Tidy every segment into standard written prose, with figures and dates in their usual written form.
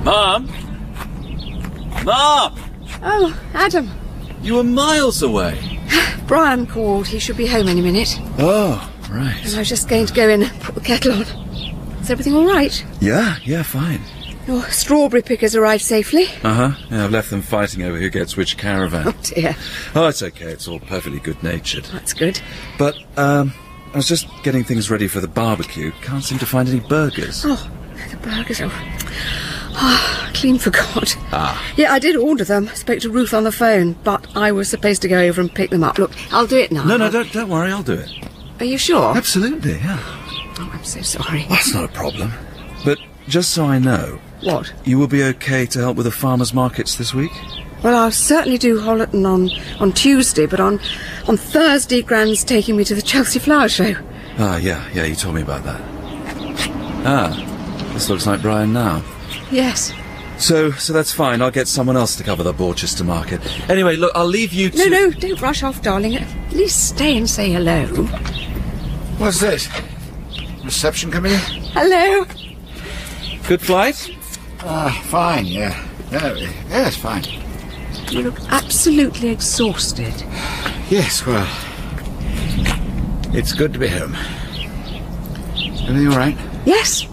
Mum? Mum! Oh, Adam. You were miles away. Brian called. He should be home any minute. Oh, right. And I was just going to go in and put the kettle on. Is everything all right? Yeah, fine. Your strawberry pickers arrived safely? Uh-huh. Yeah, I've left them fighting over who gets which caravan. Oh, dear. Oh, it's okay. It's all perfectly good-natured. That's good. But, I was just getting things ready for the barbecue. Can't seem to find any burgers. Oh, the burgers. Oh, I clean forgot. Ah. Yeah, I did order them. Spoke to Ruth on the phone, but I was supposed to go over and pick them up. Look, I'll do it now. No, don't worry. I'll do it. Are you sure? Absolutely, yeah. Oh, I'm so sorry. That's not a problem. But just so I know... What? You will be okay to help with the farmers' markets this week? Well, I'll certainly do Hollerton on Tuesday, but on Thursday, Gran's taking me to the Chelsea Flower Show. Ah, yeah, you told me about that. Ah, this looks like Brian now. Yes. So that's fine. I'll get someone else to cover the Borchester market. Anyway, look, I'll leave you to... No, don't rush off, darling. At least stay and say hello. What's this? Reception coming in? Hello. Good flight? Fine, yeah. Yeah, it's fine. You look absolutely exhausted. Yes, well... It's good to be home. Everything all right? Yes.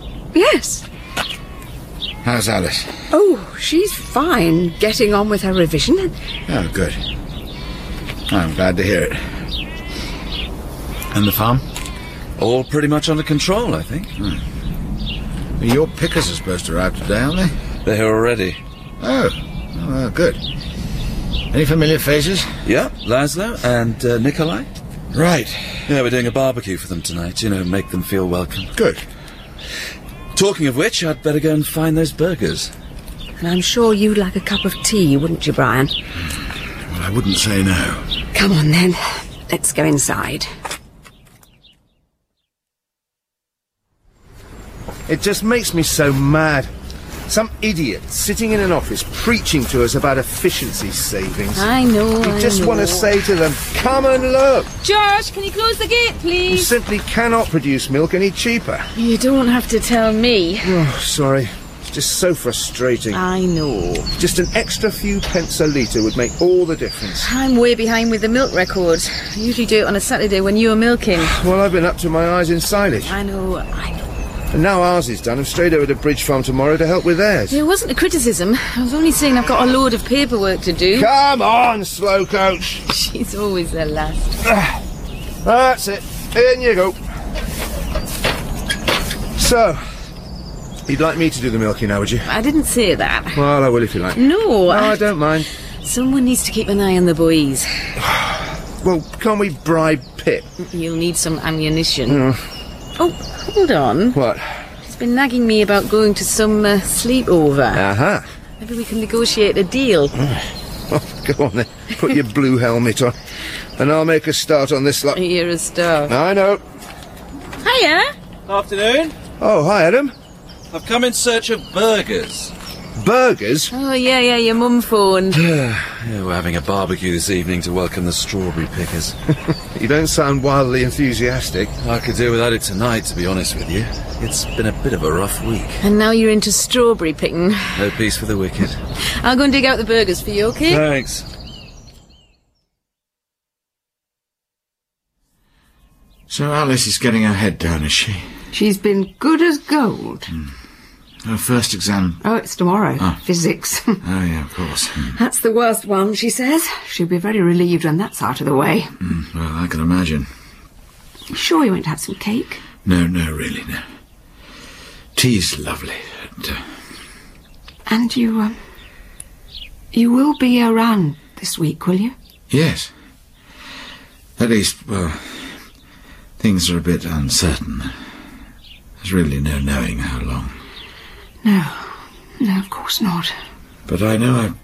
How's Alice? Oh, she's fine, getting on with her revision. Oh, good. I'm glad to hear it. And the farm? All pretty much under control, I think. Your pickers are supposed to arrive today, aren't they? They're here already. Oh, good. Any familiar faces? Yeah, Laszlo and Nikolai. Right. Yeah, we're doing a barbecue for them tonight, make them feel welcome. Good. Talking of which, I'd better go and find those burgers. And I'm sure you'd like a cup of tea, wouldn't you, Brian? Well, I wouldn't say no. Come on, then. Let's go inside. It just makes me so mad. Some idiot sitting in an office preaching to us about efficiency savings. I know, You just want to say to them, come and look. George, can you close the gate, You please? simply cannot produce milk any cheaper. You don't have to tell me. Oh, sorry. It's just so frustrating. I know. Just an extra few pence a litre would make all the difference. I'm way behind with the milk record. I usually do it on a Saturday when you're milking. Well, I've been up to my eyes in silage. I know. And now ours is done. I'm straight over to Bridge Farm tomorrow to help with theirs. It wasn't a criticism. I was only saying I've got a load of paperwork to do. Come on, slow coach. She's always the last. That's it. In you go. So, you'd like me to do the milking now, would you? I didn't say that. Well, I will if you like. No, I don't mind. Someone needs to keep an eye on the boys. Well, can't we bribe Pip? You'll need some ammunition. Oh, hold on. What? He's been nagging me about going to some sleepover. Aha. Maybe we can negotiate a deal. Oh, go on then. Put your blue helmet on. And I'll make a start on this lot. You're a star. I know. Hiya. Afternoon. Oh, hi, Adam. I've come in search of burgers. Burgers? Oh, yeah, your mum phoned. Yeah, we're having a barbecue this evening to welcome the strawberry pickers. You don't sound wildly enthusiastic. I could do without it tonight, to be honest with you. It's been a bit of a rough week. And now you're into strawberry picking. No peace for the wicked. I'll go and dig out the burgers for you, okay? Thanks. So Alice is getting her head down, is she? She's been good as gold. Her first exam. Oh, it's tomorrow. Physics. Oh, yeah, of course. That's the worst one, she says. She'll be very relieved when that's out of the way. Well, I can imagine. You sure you won't have some cake? No, really, no. Tea's lovely. And you will be around this week, will you? Yes. At least, well, things are a bit uncertain. There's really no knowing how long. No, of course not. But I know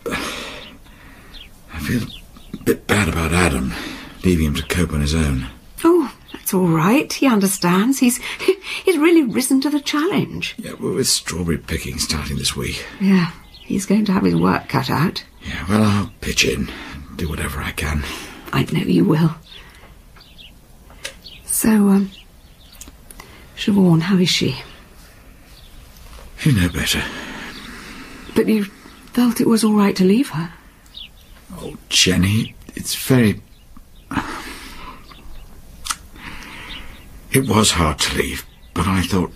I feel a bit bad about Adam, leaving him to cope on his own. Oh, that's all right. He understands. He's really risen to the challenge. Yeah, well, with strawberry picking starting this week. Yeah, he's going to have his work cut out. Yeah, well, I'll pitch in, do whatever I can. I know you will. So, Siobhan, how is she? You know better. But you felt it was all right to leave her? Oh, Jenny, it's very... It was hard to leave, but I thought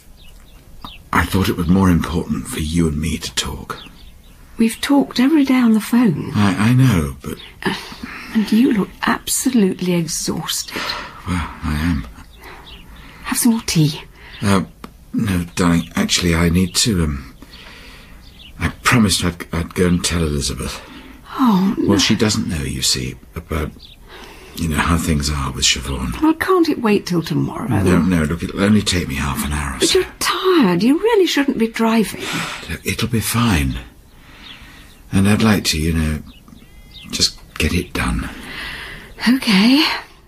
it was more important for you and me to talk. We've talked every day on the phone. I know, but... And you look absolutely exhausted. Well, I am. Have some more tea. No, darling, actually, I need to, I promised I'd go and tell Elizabeth. Oh, no. Well, she doesn't know, you see, about, how things are with Siobhan. Well, can't it wait till tomorrow? No, look, it'll only take me half an hour or But so. you're tired. You really shouldn't be driving. Look, it'll be fine. And I'd like to, just get it done. OK.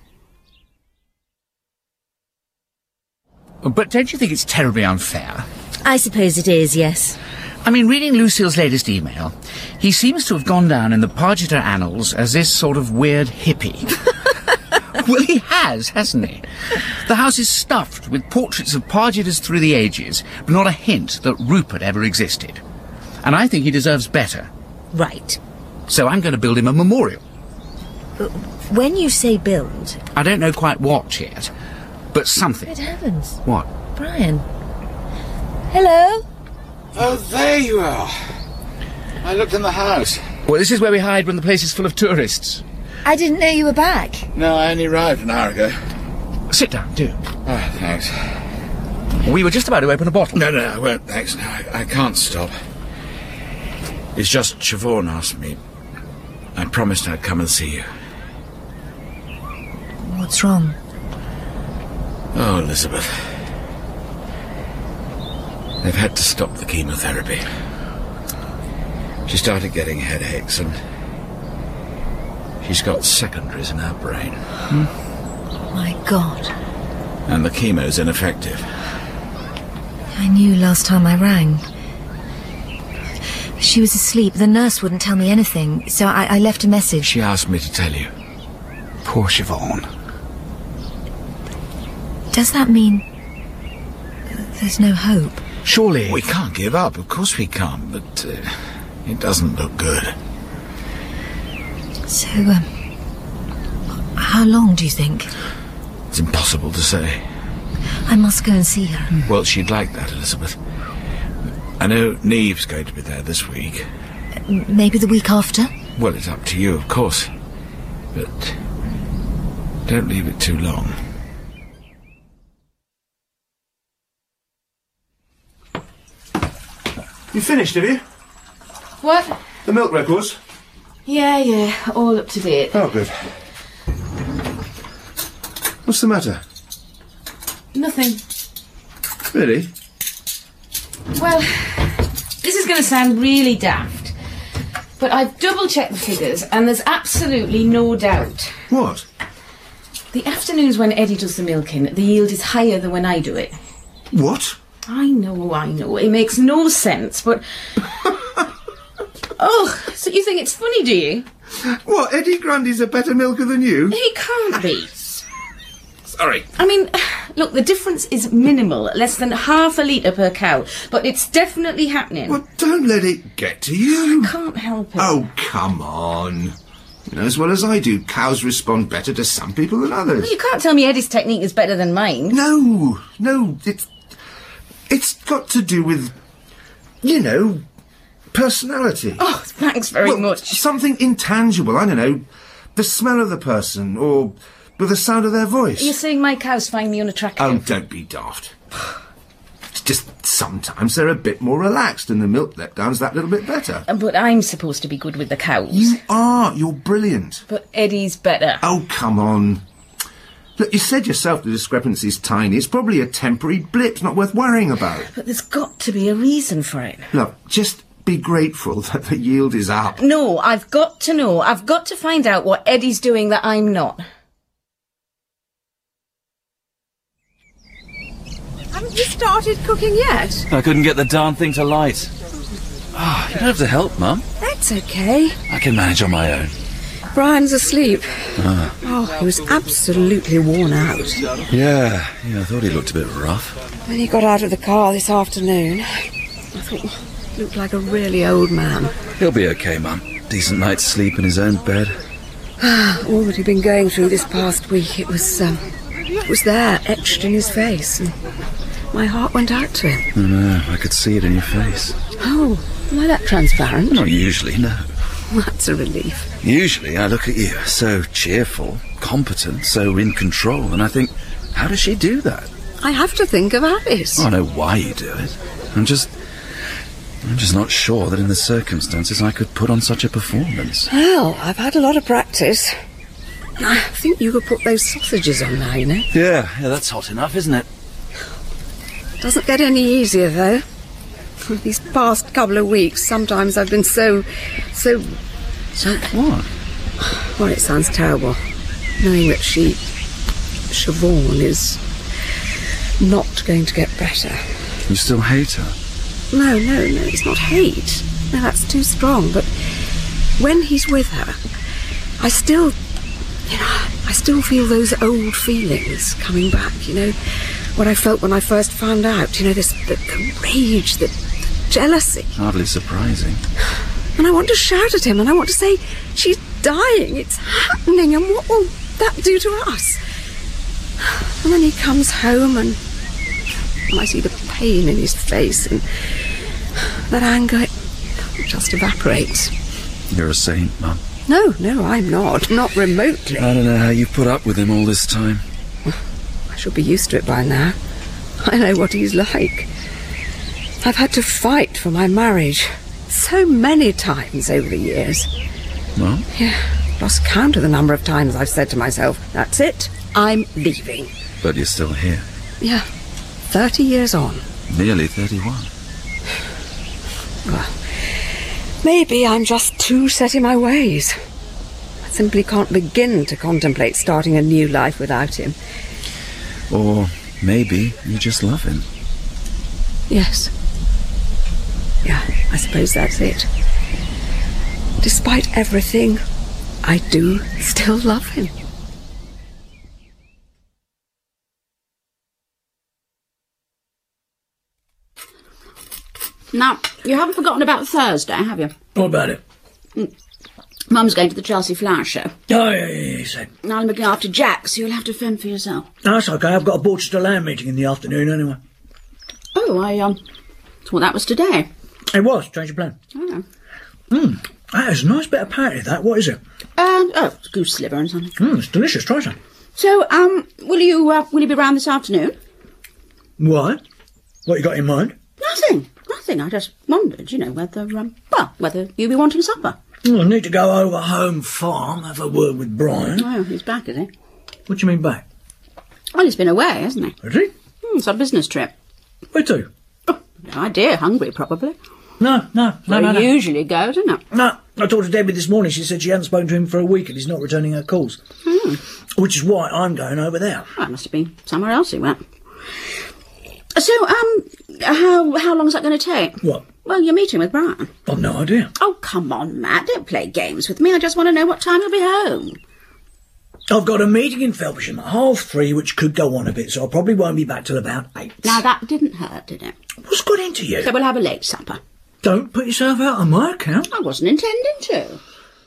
But don't you think it's terribly unfair? I suppose it is, yes. I mean, reading Lucille's latest email, he seems to have gone down in the Pargeter annals as this sort of weird hippie. Well, he has, hasn't he? The house is stuffed with portraits of Pargeters through the ages, but not a hint that Rupert ever existed. And I think he deserves better. Right. So I'm going to build him a memorial. When you say build... I don't know quite what yet, but something. Good heavens. What? Brian. Hello? Oh, there you are. I looked in the house. Well, this is where we hide when the place is full of tourists. I didn't know you were back. No, I only arrived an hour ago. Sit down, do. Oh, thanks. We were just about to open a bottle. No, I won't, thanks. No, I can't stop. It's just Siobhan asked me. I promised I'd come and see you. What's wrong? Oh, Elizabeth. They've had to stop the chemotherapy. She started getting headaches and she's got secondaries in her brain. Oh, my God. And the chemo's ineffective. I knew last time I rang. She was asleep. The nurse wouldn't tell me anything, so I left a message. She asked me to tell you. Poor Siobhan. Does that mean there's no hope? Surely. We can't give up, of course we can't, but it doesn't look good. So, how long do you think? It's impossible to say. I must go and see her. Well, she'd like that, Elizabeth. I know Neve's going to be there this week. Maybe the week after? Well, it's up to you, of course. But don't leave it too long. You finished, have you? What? The milk records? Yeah, all up to date. Oh, good. What's the matter? Nothing. Really? Well, this is going to sound really daft, but I've double-checked the figures and there's absolutely no doubt. What? The afternoons when Eddie does the milking, the yield is higher than when I do it. What? I know. It makes no sense, but... Oh, so you think it's funny, do you? What, Eddie Grundy's a better milker than you? He can't be. Sorry. I mean, look, the difference is minimal, less than half a litre per cow, but it's definitely happening. Well, don't let it get to you. Can't help it. Oh, come on. You know as well as I do, cows respond better to some people than others. Well, you can't tell me Eddie's technique is better than mine. No, it's got to do with, personality. Oh, thanks very much. Something intangible, I don't know, the smell of the person, or the sound of their voice. You're saying my cows find me unattractive? Oh, don't be daft. It's just sometimes they're a bit more relaxed and the milk letdown's that little bit better. But I'm supposed to be good with the cows. You are. You're brilliant. But Eddie's better. Oh, come on. Look, you said yourself the discrepancy's tiny. It's probably a temporary blip. It's not worth worrying about. But there's got to be a reason for it. Look, just be grateful that the yield is up. No, I've got to know. I've got to find out what Eddie's doing that I'm not. Haven't you started cooking yet? I couldn't get the darn thing to light. Oh, you don't have to help, Mum. That's okay. I can manage on my own. Brian's asleep. Oh, he was absolutely worn out. Yeah, I thought he looked a bit rough. When he got out of the car this afternoon, I thought, Looked like a really old man. He'll be okay, Mum. Decent night's sleep in his own bed. All that he'd been going through this past week, it was there, etched in his face, and my heart went out to him. I know, I could see it in your face. Oh, am I that transparent? Not usually, no. That's a relief. Usually I look at you, so cheerful, competent, so in control, and I think, how does she do that? I have to think of Alice. I know why you do it. I'm just not sure that in the circumstances I could put on such a performance. Well, I've had a lot of practice. I think you could put those sausages on now, you know. Yeah, that's hot enough, isn't it? Doesn't get any easier, though. These past couple of weeks, sometimes I've been so... So what? Well, it sounds terrible. Knowing that Siobhan is not going to get better. You still hate her? No, it's not hate. No, that's too strong. But when he's with her, I still feel those old feelings coming back, you know. What I felt when I first found out, you know, the rage, the jealousy. Hardly surprising. And I want to shout at him, and I want to say, she's dying, it's happening, and what will that do to us? And then he comes home, and I see the pain in his face, and that anger, it just evaporates. You're a saint, Mum. No, I'm not remotely. I don't know how you've put up with him all this time. I should be used to it by now. I know what he's like. I've had to fight for my marriage so many times over the years. Well? Yeah, lost count of the number of times I've said to myself, that's it, I'm leaving. But you're still here. Yeah, 30 years on. Nearly 31. Well, maybe I'm just too set in my ways. I simply can't begin to contemplate starting a new life without him. Or maybe you just love him. Yes. Yeah, I suppose that's it. Despite everything, I do still love him. Now, you haven't forgotten about Thursday, have you? What about it? Mum's going to the Chelsea Flower Show. Oh, yeah, you said. Now I'm looking after Jack, so you'll have to fend for yourself. No, that's okay. I've got a Borchester Land meeting in the afternoon anyway. Oh, I thought that was today. It was. Change of plan. Oh. That is a nice bit of patty, that. What is it? It's goose liver and something. It's delicious. Try some. So, will you be round this afternoon? What? What you got in mind? Nothing. I just wondered, you know, whether you'd be wanting supper. I need to go over home farm, have a word with Brian. Oh, he's back, is he? What do you mean back? Well, he's been away, hasn't he? Is he? It's on a business trip. Where to? Oh, no idea. Hungry, probably. No. He usually goes, isn't it? No, I talked to Debbie this morning. She said she hadn't spoken to him for a week and he's not returning her calls. Which is why I'm going over there. Well, it must have been somewhere else he went. So, how long is that going to take? What? Well, you're meeting with Brian. I've no idea. Oh, come on, Matt. Don't play games with me. I just want to know what time you'll be home. I've got a meeting in Felpersham at 3:30, which could go on a bit, so I probably won't be back till about 8. Now, that didn't hurt, did it? What's got into you? So we'll have a late supper. Don't put yourself out on my account. I wasn't intending to.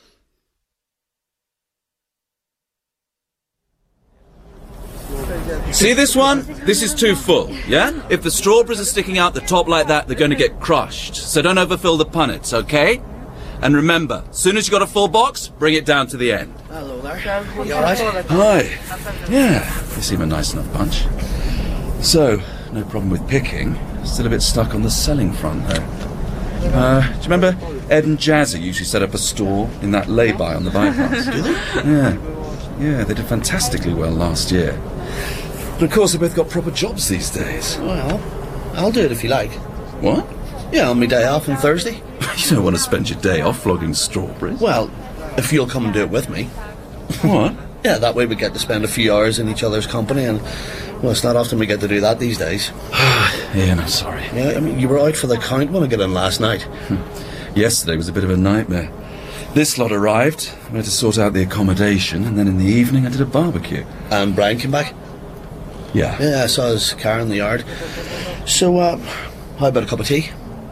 See this one? This is too full, yeah? If the strawberries are sticking out the top like that, they're going to get crushed. So don't overfill the punnets, okay? And remember, as soon as you got a full box, bring it down to the end. Hello there. You all right? Hi. Yeah, you seem a nice enough bunch. So, no problem with picking. Still a bit stuck on the selling front, though. Do you remember Ed and Jazzy usually set up a stall in that lay-by on the bypass? Do they? Yeah, they did fantastically well last year. But of course, they both got proper jobs these days. Well, I'll do it if you like. What? Yeah, on my day off on Thursday. You don't want to spend your day off flogging strawberries. Well, if you'll come and do it with me. What? Yeah, that way we get to spend a few hours in each other's company, and, well, it's not often we get to do that these days. Ian, I'm sorry. Yeah, I mean, you were out for the count when I got in last night. Yesterday was a bit of a nightmare. This lot arrived, I had to sort out the accommodation, and then in the evening I did a barbecue. And Brian came back? Yeah. Yeah, I saw his car in the yard. So, how about a cup of tea?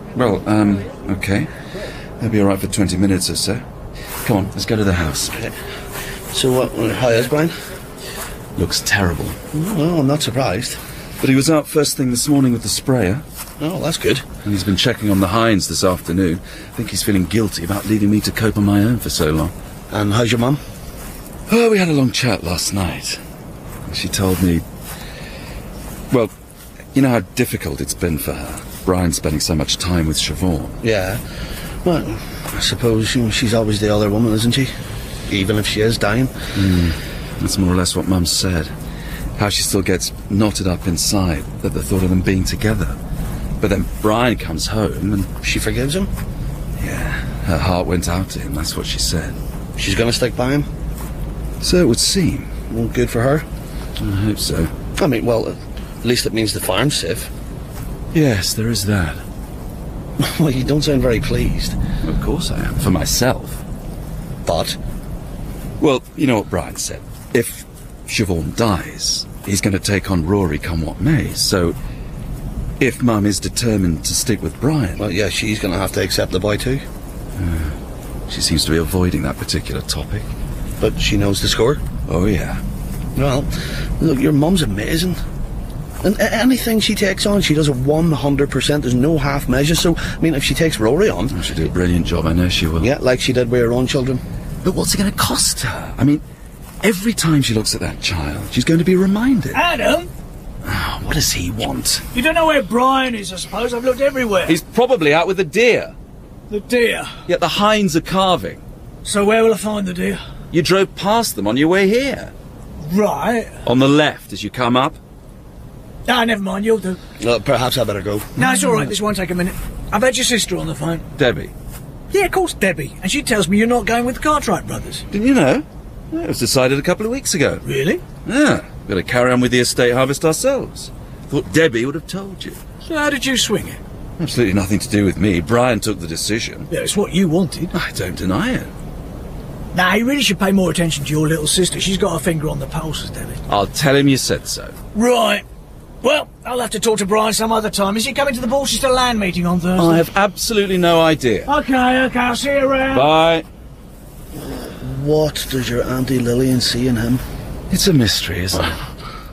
Well, okay. That'll be all right for 20 minutes or so. Come on, let's go to the house. So, how is Brian? Looks terrible. Well, I'm not surprised. But he was out first thing this morning with the sprayer. Oh, that's good. And he's been checking on the hinds this afternoon. I think he's feeling guilty about leaving me to cope on my own for so long. And how's your mum? Oh, we had a long chat last night. She told me... Well, you know how difficult it's been for her. Brian spending so much time with Siobhan. Yeah. Well, I suppose she's always the other woman, isn't she? Even if she is dying. That's more or less what Mum said. How she still gets knotted up inside at the thought of them being together. But then Brian comes home and... She forgives him? Yeah, her heart went out to him, that's what she said. She's going to stick by him? So it would seem. Well, good for her. I hope so. I mean, well, at least it means the farm's safe. Yes, there is that. Well, you don't sound very pleased. Of course I am, for myself. But? Well, you know what Brian said. If Siobhan dies, he's going to take on Rory come what may, so... If Mum is determined to stick with Brian... Well, yeah, she's going to have to accept the boy too. She seems to be avoiding that particular topic. But she knows the score? Oh, yeah. Well, look, your mum's amazing. And anything she takes on, she does it 100%. There's no half measures. So, I mean, if she takes Rory on... She'll do a brilliant job, I know she will. Yeah, like she did with her own children. But what's it going to cost her? I mean, every time she looks at that child, she's going to be reminded. Adam! Oh, what does he want? You don't know where Brian is, I suppose. I've looked everywhere. He's probably out with the deer. The deer? Yet the hinds are calving. So where will I find the deer? You drove past them on your way here. Right. On the left as you come up. Ah, never mind, you'll do. Perhaps I better go. No, it's all right, this won't take a minute. I've had your sister on the phone. Debbie. Yeah, of course, Debbie. And she tells me you're not going with the Cartwright brothers. Didn't you know? Yeah, it was decided a couple of weeks ago. Really? Yeah. We've got to carry on with the estate harvest ourselves. Thought Debbie would have told you. So how did you swing it? Absolutely nothing to do with me. Brian took the decision. Yeah, it's what you wanted. I don't deny it. Nah, you really should pay more attention to your little sister. She's got her finger on the pulse, Debbie. I'll tell him you said so. Right. Well, I'll have to talk to Brian some other time. Is he coming to the Borchester Land meeting on Thursday? I have absolutely no idea. Okay, I'll see you around. Bye. What does your Auntie Lillian see in him? It's a mystery, isn't it?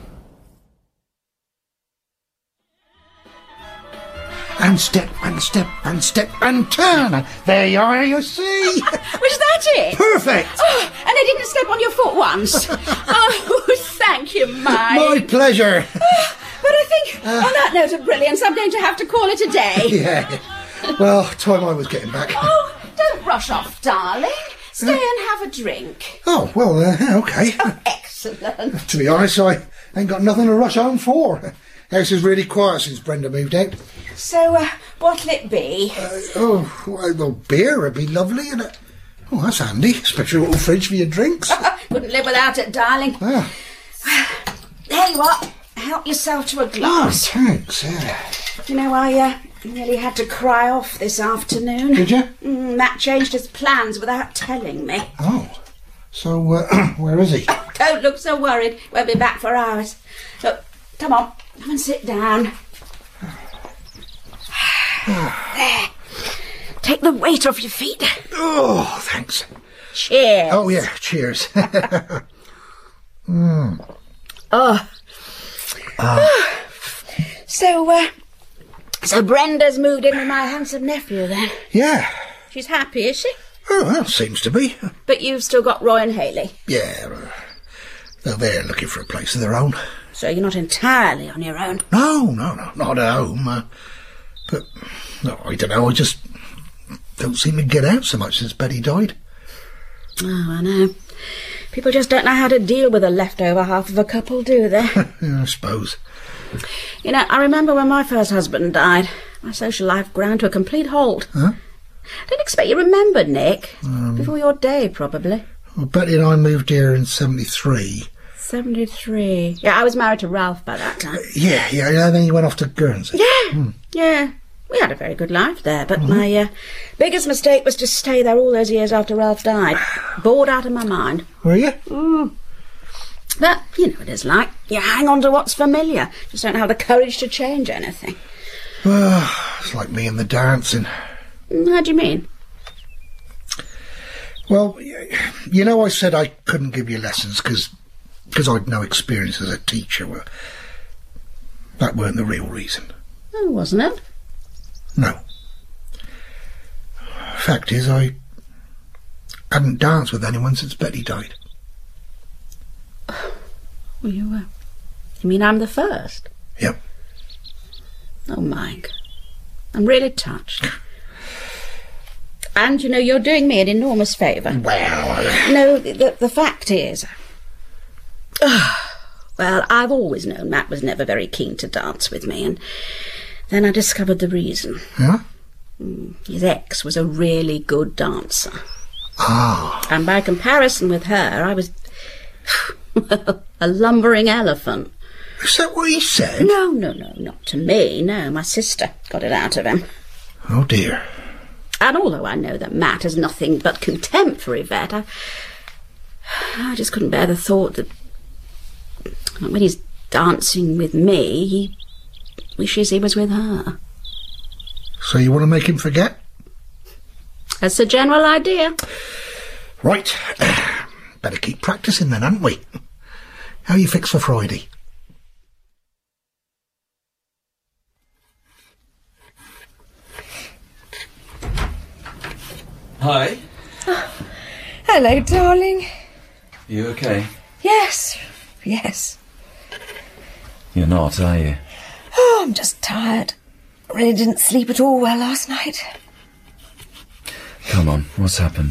And step, and step, and step, and turn. There you are, you see. Was that it? Perfect. Oh, and I didn't step on your foot once. Oh, thank you, Mike. My pleasure. But I think, on that note of brilliance, I'm going to have to call it a day. Yeah. Well, time I was getting back. Oh, don't rush off, darling. Stay and have a drink. Oh, well, okay. Oh, excellent. To be honest, I ain't got nothing to rush home for. House is really quiet since Brenda moved out. So, what'll it be? Well, beer would be lovely, and oh, that's handy. Special little fridge for your drinks. Couldn't live without it, darling. Ah. There you are. Help yourself to a glass. Oh, thanks. You know, I nearly had to cry off this afternoon. Did you? Matt changed his plans without telling me. Oh. So, where is he? Don't look so worried. Won't be back for hours. Look, come on. Come and sit down. There. Take the weight off your feet. Oh, thanks. Cheers. Oh, yeah, cheers. So Brenda's moved in with my handsome nephew, then? Yeah. She's happy, is she? Oh, well, seems to be. But you've still got Roy and Haley? Yeah, they're looking for a place of their own. So you're not entirely on your own? No, not at home. But, no, I don't know, I just don't seem to get out so much since Betty died. Oh, I know. People just don't know how to deal with the leftover half of a couple, do they? Yeah, I suppose. You know, I remember when my first husband died. My social life ground to a complete halt. Huh? Don't expect you remembered, Nick. Before your day, probably. Well, Betty and I moved here in 73. 73. Yeah, I was married to Ralph by that time. Yeah, then he went off to Guernsey. Yeah. We had a very good life there, but my biggest mistake was to stay there all those years after Ralph died. Bored out of my mind. Were you? But, you know what it's like. You hang on to what's familiar. Just don't have the courage to change anything. It's like me and the dancing. How do you mean? Well, you know, I said I couldn't give you lessons because I'd no experience as a teacher. Well, that weren't the real reason. Oh, wasn't it? No. Fact is, I hadn't danced with anyone since Betty died. Well, you mean I'm the first? Yep. Oh, Mike. I'm really touched. And, you know, you're doing me an enormous favour. Well... No, the fact is... well, I've always known Matt was never very keen to dance with me, and then I discovered the reason. Yeah? His ex was a really good dancer. Ah. And by comparison with her, I was... a lumbering elephant. Is that what he said? No, not to me. No, my sister got it out of him. Oh, dear. And although I know that Matt has nothing but contempt for Yvette, I just couldn't bear the thought that when he's dancing with me, he wishes he was with her. So you want to make him forget? That's a general idea. Right. Better keep practising then, hadn't we? How are you fixed for Friday? Hi. Oh, hello, darling. You okay? Yes. You're not, are you? Oh, I'm just tired. Really didn't sleep at all well last night. Come on, what's happened?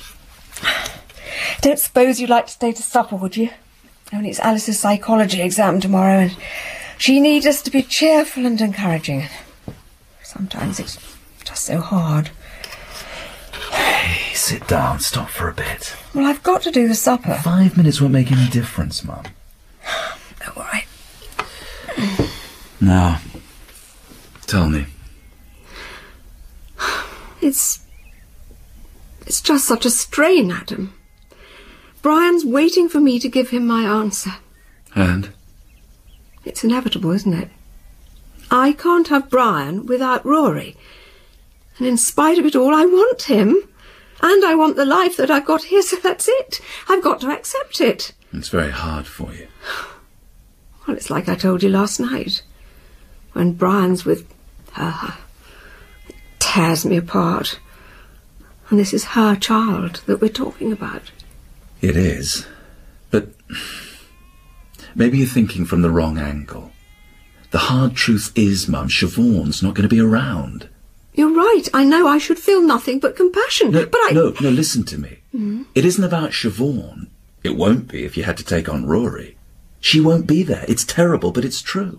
Don't suppose you'd like to stay to supper, would you? Only it's Alice's psychology exam tomorrow, and she needs us to be cheerful and encouraging. Sometimes it's just so hard. Hey, sit down, stop for a bit. Well, I've got to do the supper. 5 minutes won't make any difference, Mum. All right. Now, tell me. It's just such a strain, Adam. Brian's waiting for me to give him my answer. And? It's inevitable, isn't it? I can't have Brian without Rory. And in spite of it all, I want him. And I want the life that I've got here, so that's it. I've got to accept it. It's very hard for you. Well, it's like I told you last night. When Brian's with her, it tears me apart. And this is her child that we're talking about. It is. But maybe you're thinking from the wrong angle. The hard truth is, Mum, Siobhan's not going to be around. You're right. I know I should feel nothing but compassion. No, but no, listen to me. It isn't about Siobhan. It won't be if you had to take on Rory. She won't be there. It's terrible, but it's true.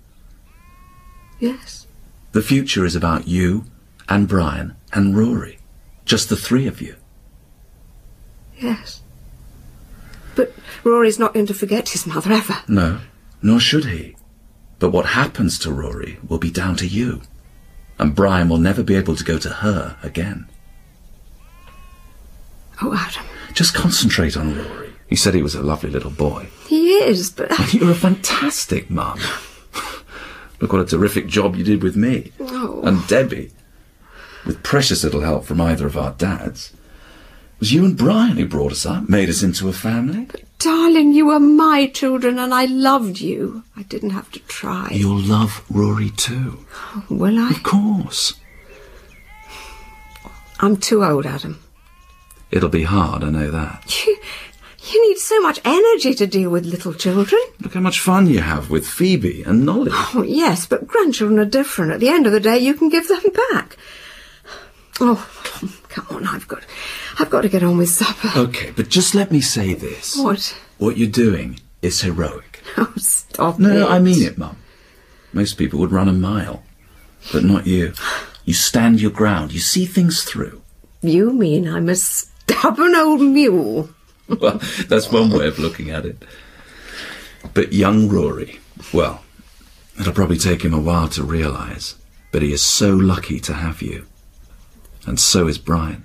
Yes. The future is about you and Brian and Rory. Just the three of you. Yes. But Rory's not going to forget his mother ever. No, nor should he. But what happens to Rory will be down to you. And Brian will never be able to go to her again. Oh, Adam. Just concentrate on Rory. He said he was a lovely little boy. He is, but... You're a fantastic mum. Look what a terrific job you did with me. Oh. And Debbie. With precious little help from either of our dads. It was you and Brian who brought us up, made us into a family. But, darling, you were my children and I loved you. I didn't have to try. You'll love Rory too. Oh, will I? Of course. I'm too old, Adam. It'll be hard, I know that. You need so much energy to deal with little children. Look how much fun you have with Phoebe and Nolly. Oh, yes, but grandchildren are different. At the end of the day, you can give them back. Oh, come on, I've got to get on with supper. Okay, but just let me say this. What? What you're doing is heroic. Oh, stop No, it. I mean it, Mum. Most people would run a mile, but not you. You stand your ground. You see things through. You mean I'm a stubborn old mule? Well, that's one way of looking at it. But young Rory, well, it'll probably take him a while to realise, but he is so lucky to have you. And so is Brian.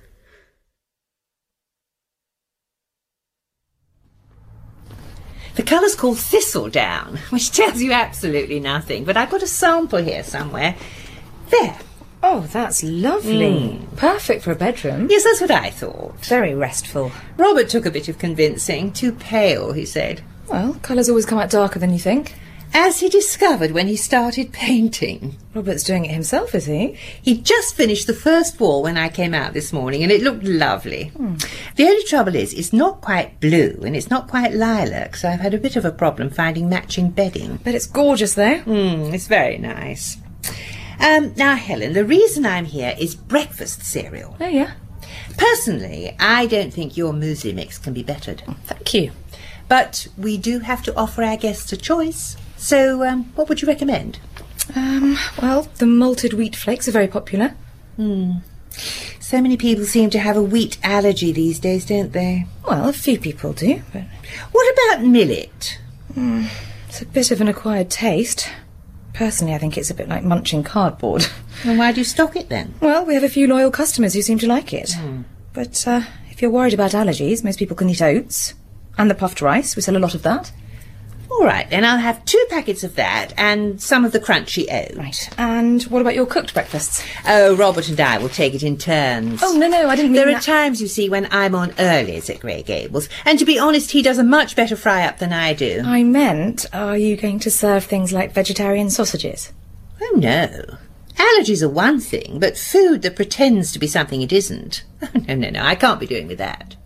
The colour's called Thistledown, which tells you absolutely nothing, but I've got a sample here somewhere. There. Oh, that's lovely. Perfect for a bedroom. Yes, that's what I thought. Very restful. Robert took a bit of convincing. Too pale, he said. Well, colours always come out darker than you think. As he discovered when he started painting. Robert's doing it himself, is he? He just finished the first wall when I came out this morning, and it looked lovely. The only trouble is, it's not quite blue, and it's not quite lilac, so I've had a bit of a problem finding matching bedding. But it's gorgeous, though. It's very nice. Now, Helen, the reason I'm here is breakfast cereal. Oh, yeah? Personally, I don't think your muesli mix can be bettered. Thank you. But we do have to offer our guests a choice. So, what would you recommend? Well, the malted wheat flakes are very popular. So many people seem to have a wheat allergy these days, don't they? Well, a few people do, but... What about millet? It's a bit of an acquired taste. Personally, I think it's a bit like munching cardboard. Well, why do you stock it then? Well, we have a few loyal customers who seem to like it. But if you're worried about allergies, most people can eat oats. And the puffed rice, we sell a lot of that. All right, then I'll have 2 packets of that and some of the crunchy oats. Right. And what about your cooked breakfasts? Oh, Robert and I will take it in turns. Oh, no, I didn't mean There that. are times, you see, when I'm on earlies at Grey Gables. And to be honest, he does a much better fry-up than I do. I meant, are you going to serve things like vegetarian sausages? Oh, no. Allergies are one thing, but food that pretends to be something it isn't. Oh, no, I can't be doing with that.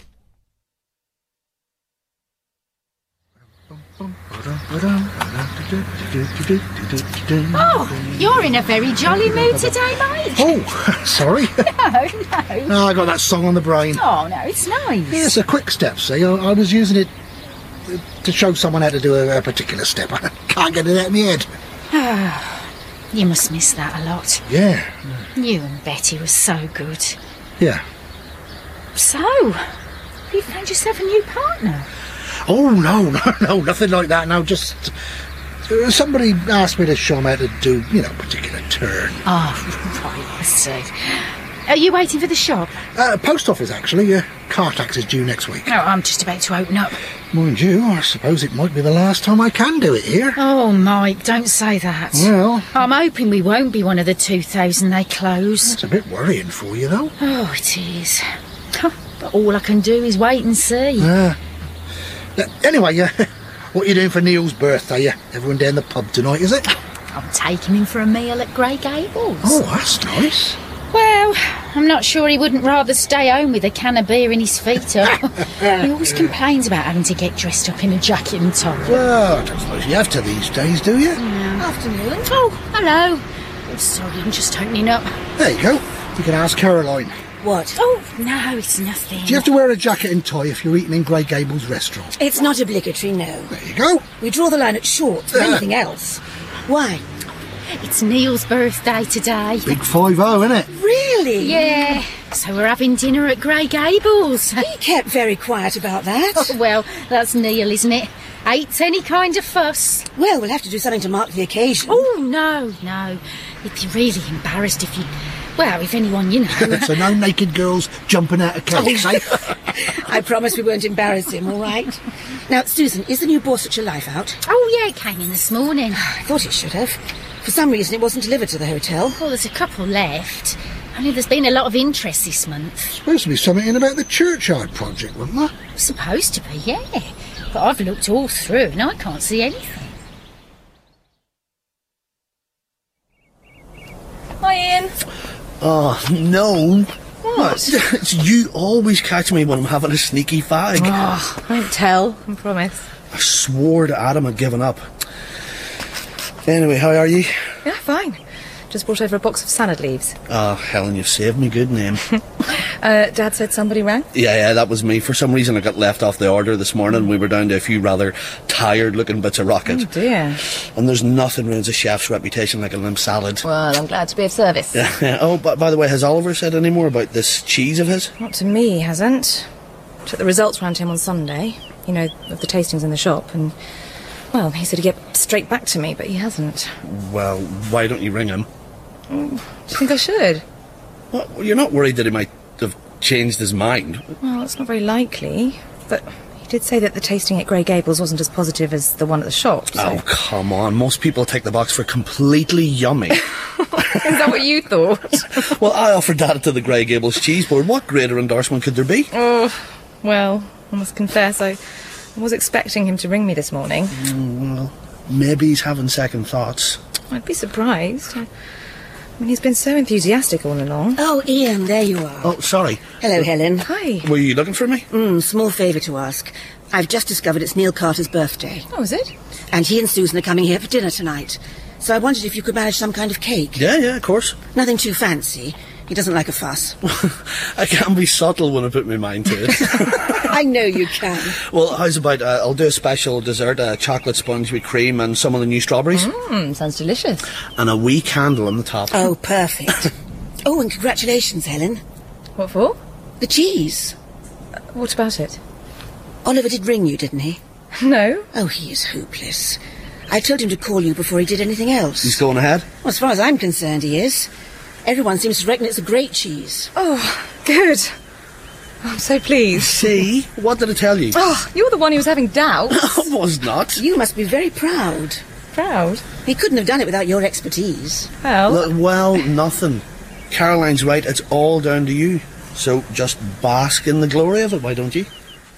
Oh, you're in a very jolly mood today, mate. Oh, sorry. No. Oh, I got that song on the brain. Oh, no, it's nice. Yeah, it's a quick step, see. I was using it to show someone how to do a particular step. I can't get it out of my head. You must miss that a lot. Yeah. You and Betty were so good. Yeah. So, you found yourself a new partner? Oh, no, nothing like that. No, just... somebody asked me to show them how to do, a particular turn. Oh, right, I see. Are you waiting for the shop? Post office, actually. Car tax is due next week. Oh, I'm just about to open up. Mind you, I suppose it might be the last time I can do it here. Oh, Mike, don't say that. Well... I'm hoping we won't be one of the 2,000 they close. It's a bit worrying for you, though. Oh, it is. But all I can do is wait and see. Anyway, what are you doing for Neil's birthday? Everyone down the pub tonight, is it? I'm taking him for a meal at Grey Gables. Oh, that's nice. Well, I'm not sure he wouldn't rather stay home with a can of beer in his feet up. He always complains about having to get dressed up in a jacket and tie. Well, I don't suppose you have to these days, do you? Afternoon. Oh, hello. Oh, sorry, I'm just opening up. There you go. You can ask Caroline. What? Oh, no, it's nothing. Do you have to wear a jacket and tie if you're eating in Grey Gables restaurant? It's not obligatory, no. There you go. We draw the line at shorts, anything else. Why? It's Neil's birthday today. Big 5-0, innit? Really? Yeah, so we're having dinner at Grey Gables. He kept very quiet about that. Oh, well, that's Neil, isn't it? Hates any kind of fuss. Well, we'll have to do something to mark the occasion. Oh, no. He'd be really embarrassed if you... Well, if anyone, So no naked girls jumping out of cakes, eh? I promise we won't embarrass him, all right? Now, Susan, is the new Borsetshire Life out? Oh, yeah, it came in this morning. I thought it should have. For some reason, it wasn't delivered to the hotel. Well, there's a couple left. Only there's been a lot of interest this month. Supposed to be something in about the churchyard project, wasn't there? Supposed to be, yeah. But I've looked all through and I can't see anything. Hi, Ian. Oh, no. What? You always catch me when I'm having a sneaky fag. Oh, I won't tell, I promise. I swore to Adam I'd given up. Anyway, how are you? Yeah, fine. Just brought over a box of salad leaves. Oh, Helen, you've saved me good name. Dad said somebody rang? Yeah, that was me. For some reason I got left off the order this morning. We were down to a few rather tired-looking bits of rocket. Oh, dear. And there's nothing ruins a chef's reputation like a limp salad. Well, I'm glad to be of service. Yeah. Oh, but by the way, has Oliver said any more about this cheese of his? Not to me, he hasn't. Took the results round to him on Sunday, of the tastings in the shop, and, well, he said he'd get straight back to me, but he hasn't. Well, why don't you ring him? Do you think I should? Well, you're not worried that he might have changed his mind? Well, it's not very likely, but he did say that the tasting at Grey Gables wasn't as positive as the one at the shop, so... Oh, come on. Most people take the box for completely yummy. Is that what you thought? Well, I offered that to the Grey Gables cheese board. What greater endorsement could there be? Oh, well, I must confess, I was expecting him to ring me this morning. Well, maybe he's having second thoughts. I'd be surprised. I mean, he's been so enthusiastic all along. Oh, Ian, there you are. Oh, sorry. Hello, Helen. Hi. Were you looking for me? Small favour to ask. I've just discovered it's Neil Carter's birthday. Oh, is it? And he and Susan are coming here for dinner tonight. So I wondered if you could manage some kind of cake. Yeah, of course. Nothing too fancy. He doesn't like a fuss. I can be subtle when I put my mind to it. I know you can. Well, how's about, I'll do a special dessert, a chocolate sponge with cream and some of the new strawberries. Sounds delicious. And a wee candle on the top. Oh, perfect. Oh, and congratulations, Helen. What for? The cheese. What about it? Oliver did ring you, didn't he? No. Oh, he is hopeless. I told him to call you before he did anything else. He's going ahead? Well, as far as I'm concerned, he is. Everyone seems to reckon it's a great cheese. Oh, good. I'm so pleased. See? What did I tell you? Oh, you're the one who was having doubts. I was not. You must be very proud. Proud? He couldn't have done it without your expertise. Well, nothing. Caroline's right, it's all down to you. So just bask in the glory of it, why don't you?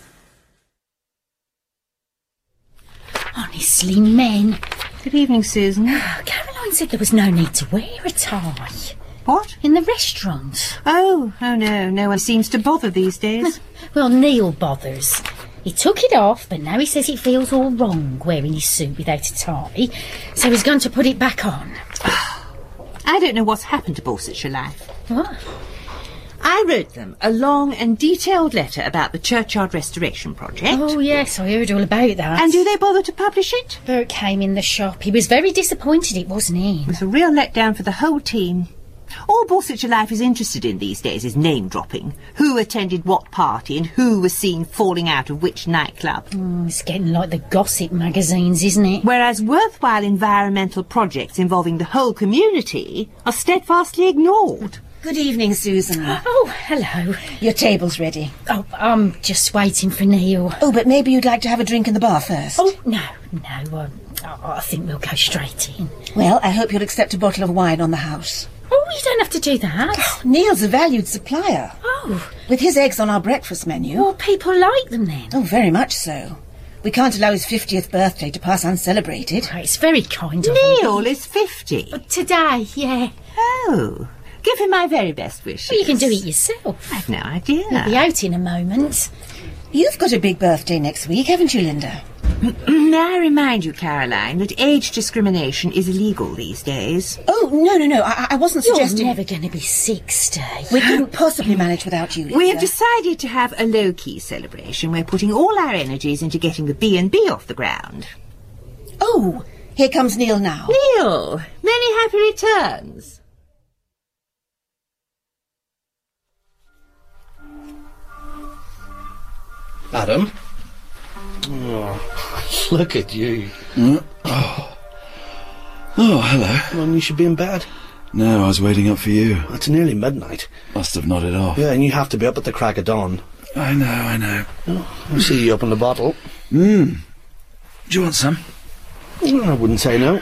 Honestly, men. Good evening, Susan. Caroline said there was no need to wear a tie. What? In the restaurant. Oh, no. No one seems to bother these days. Well, Neil bothers. He took it off, but now he says it feels all wrong wearing his suit without a tie, so he's going to put it back on. I don't know what's happened to Borsetshire Life. What? I wrote them a long and detailed letter about the churchyard restoration project. Oh, yes, I heard all about that. And do they bother to publish it? Bert came in the shop. He was very disappointed it wasn't him. It was a real letdown for the whole team. All Borsetshire Life is interested in these days is name-dropping. Who attended what party and who was seen falling out of which nightclub. It's getting like the gossip magazines, isn't it? Whereas worthwhile environmental projects involving the whole community are steadfastly ignored. Good evening, Susan. Oh, hello. Your table's ready. Oh, I'm just waiting for Neil. Oh, but maybe you'd like to have a drink in the bar first. Oh, no. I think we'll go straight in. Well, I hope you'll accept a bottle of wine on the house. Oh, you don't have to do that. Oh, Neil's a valued supplier. Oh. With his eggs on our breakfast menu. Well, people like them then. Oh, very much so. We can't allow his 50th birthday to pass uncelebrated. Oh, it's very kind of him. Neil is 50. Today, yeah. Oh. Give him my very best wishes. Well, you can do it yourself. I've no idea. He'll be out in a moment. You've got a big birthday next week, haven't you, Linda? May I remind you, Caroline, that age discrimination is illegal these days. Oh, no. I wasn't suggesting... You're never going to be 60. We couldn't possibly manage without you, Linda. We have decided to have a low-key celebration. We're putting all our energies into getting the B&B off the ground. Oh, here comes Neil now. Neil, many happy returns. Adam? Oh, look at you. Oh, hello. Well, you should be in bed. No, I was waiting up for you. It's nearly midnight. Must have nodded off. Yeah, and you have to be up at the crack of dawn. I know. Oh, I see you open the bottle. Do you want some? I wouldn't say no.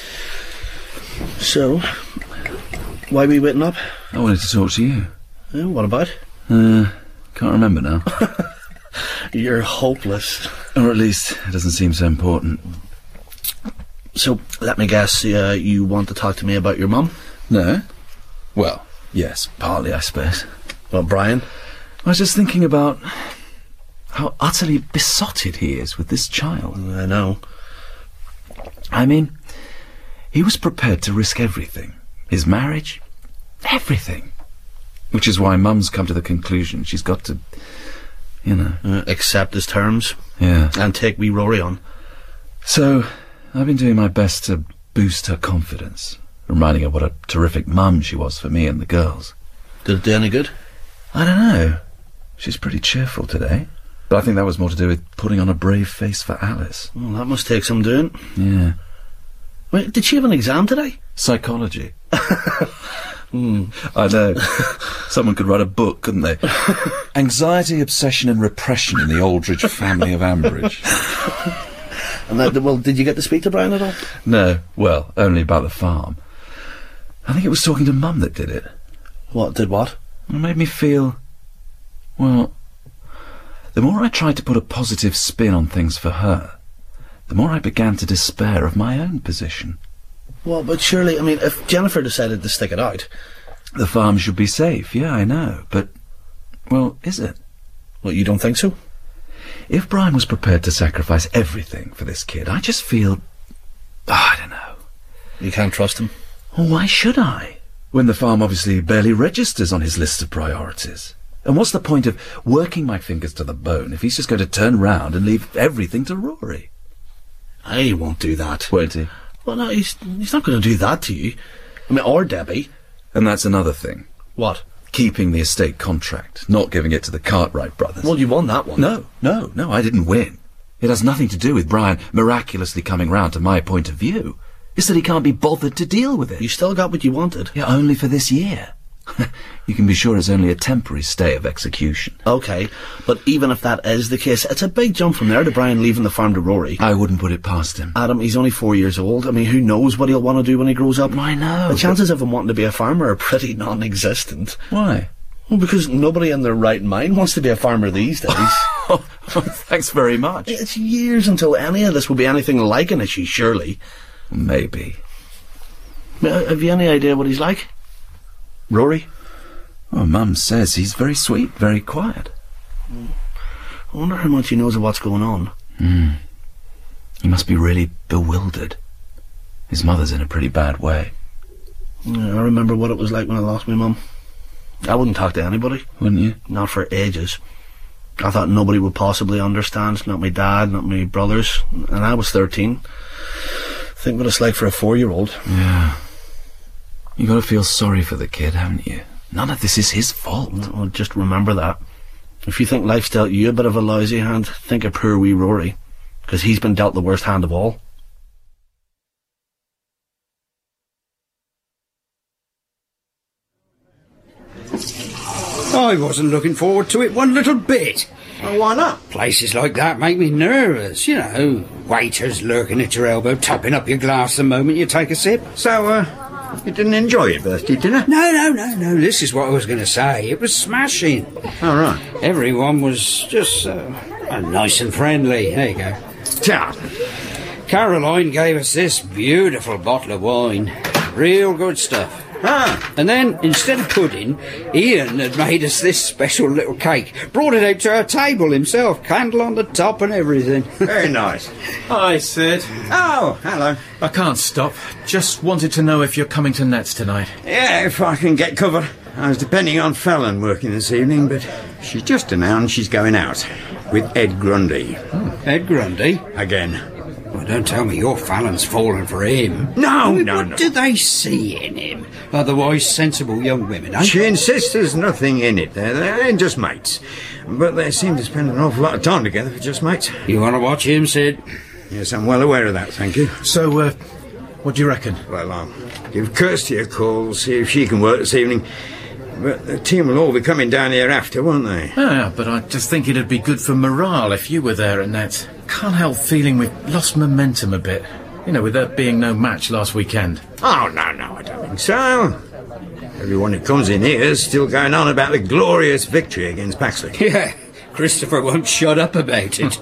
So, why were you waiting up? I wanted to talk to you. What about? Can't remember now. You're hopeless. Or at least it doesn't seem so important. So, let me guess, you want to talk to me about your mum? No? Well, yes, partly, I suppose. Well, Brian? I was just thinking about how utterly besotted he is with this child. I know. I mean, he was prepared to risk everything. His marriage, everything. Which is why Mum's come to the conclusion she's got to, accept his terms. Yeah. And take wee Rory on. So, I've been doing my best to boost her confidence, reminding her what a terrific mum she was for me and the girls. Did it do any good? I don't know. She's pretty cheerful today. But I think that was more to do with putting on a brave face for Alice. Well, that must take some doing. Yeah. Wait, did she have an exam today? Psychology. I know. Someone could write a book, couldn't they? Anxiety, Obsession and Repression in the Aldridge Family of Ambridge. And well, did you get to speak to Brian at all? No, well, only about the farm. I think it was talking to Mum that did it. What did what? It made me feel... well, the more I tried to put a positive spin on things for her, the more I began to despair of my own position. Well, but surely, I mean, if Jennifer decided to stick it out... The farm should be safe, yeah, I know, but... well, is it? Well, you don't think so? If Brian was prepared to sacrifice everything for this kid, I just feel... I don't know. You can't trust him? Well, why should I? When the farm obviously barely registers on his list of priorities. And what's the point of working my fingers to the bone if he's just going to turn round and leave everything to Rory? He won't do that. Won't he? Well, no, he's not going to do that to you. I mean, or Debbie. And that's another thing. What? Keeping the estate contract, not giving it to the Cartwright brothers. Well, you won that one. No, I didn't win. It has nothing to do with Brian miraculously coming round to my point of view. It's that he can't be bothered to deal with it. You still got what you wanted? Yeah, only for this year. You can be sure it's only a temporary stay of execution. OK, but even if that is the case, it's a big jump from there to Brian leaving the farm to Rory. I wouldn't put it past him. Adam, he's only 4 years old. I mean, who knows what he'll want to do when he grows up? I know. The chances of him wanting to be a farmer are pretty non-existent. Why? Well, because nobody in their right mind wants to be a farmer these days. Thanks very much. It's years until any of this will be anything like an issue, surely. Maybe. Have you any idea what he's like? Rory? Oh, Mum says he's very sweet, very quiet. I wonder how much he knows of what's going on. He must be really bewildered. His mother's in a pretty bad way. Yeah, I remember what it was like when I lost my mum. I wouldn't talk to anybody. Wouldn't you? Not for ages. I thought nobody would possibly understand. Not my dad, not my brothers. And I was 13. Think what it's like for a 4-year-old. Yeah. You gotta feel sorry for the kid, haven't you? None of this is his fault. Well, just remember that. If you think life's dealt you a bit of a lousy hand, think of poor wee Rory. Because he's been dealt the worst hand of all. I wasn't looking forward to it one little bit. Oh, why not? Places like that make me nervous, you know. Waiters lurking at your elbow, topping up your glass the moment you take a sip. So, you didn't enjoy your birthday dinner? No. This is what I was going to say. It was smashing. All right. Everyone was just nice and friendly. There you go. Caroline gave us this beautiful bottle of wine. Real good stuff. And then, instead of pudding, Ian had made us this special little cake. Brought it out to our table himself, candle on the top and everything. Very nice. Hi, Sid. Oh, hello. I can't stop. Just wanted to know if you're coming to Nets tonight. Yeah, if I can get cover. I was depending on Fallon working this evening, but she's just announced she's going out with Ed Grundy. Ed Grundy? Again. Well, don't tell me your Fallon's fallen for him. No. What do they see in him? Otherwise sensible young women, eh? She insists there's nothing in it. They're just mates. But they seem to spend an awful lot of time together for just mates. You want to watch him, Sid? Yes, I'm well aware of that, thank you. So, what do you reckon? Well, I'll give Kirsty a call, see if she can work this evening. But the team will all be coming down here after, won't they? Yeah, but I just think it'd be good for morale if you were there at Nets. Can't help feeling we've lost momentum a bit. You know, with there being no match last weekend. Oh, no, I don't think so. Everyone who comes in here is still going on about the glorious victory against Paxley. Yeah, Christopher won't shut up about it.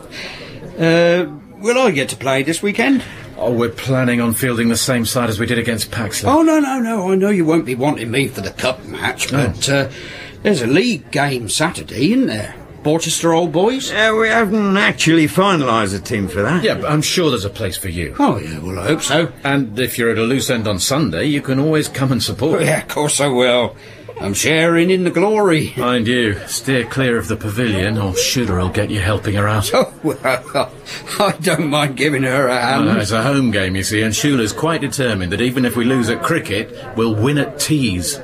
Will I get to play this weekend? Oh, we're planning on fielding the same side as we did against Paxley. Oh, no. I know you won't be wanting me for the cup match, but there's a league game Saturday, isn't there? Porchester Old Boys? We haven't actually finalised a team for that. Yeah, but I'm sure there's a place for you. Oh, yeah, well, I hope so. And if you're at a loose end on Sunday, you can always come and support. Oh, yeah, of course I will. I'm sharing in the glory. Mind you, steer clear of the pavilion, or Shooter will get you helping her out. Oh, well, I don't mind giving her a hand. It's a home game, you see, and Shula's quite determined that even if we lose at cricket, we'll win at tees.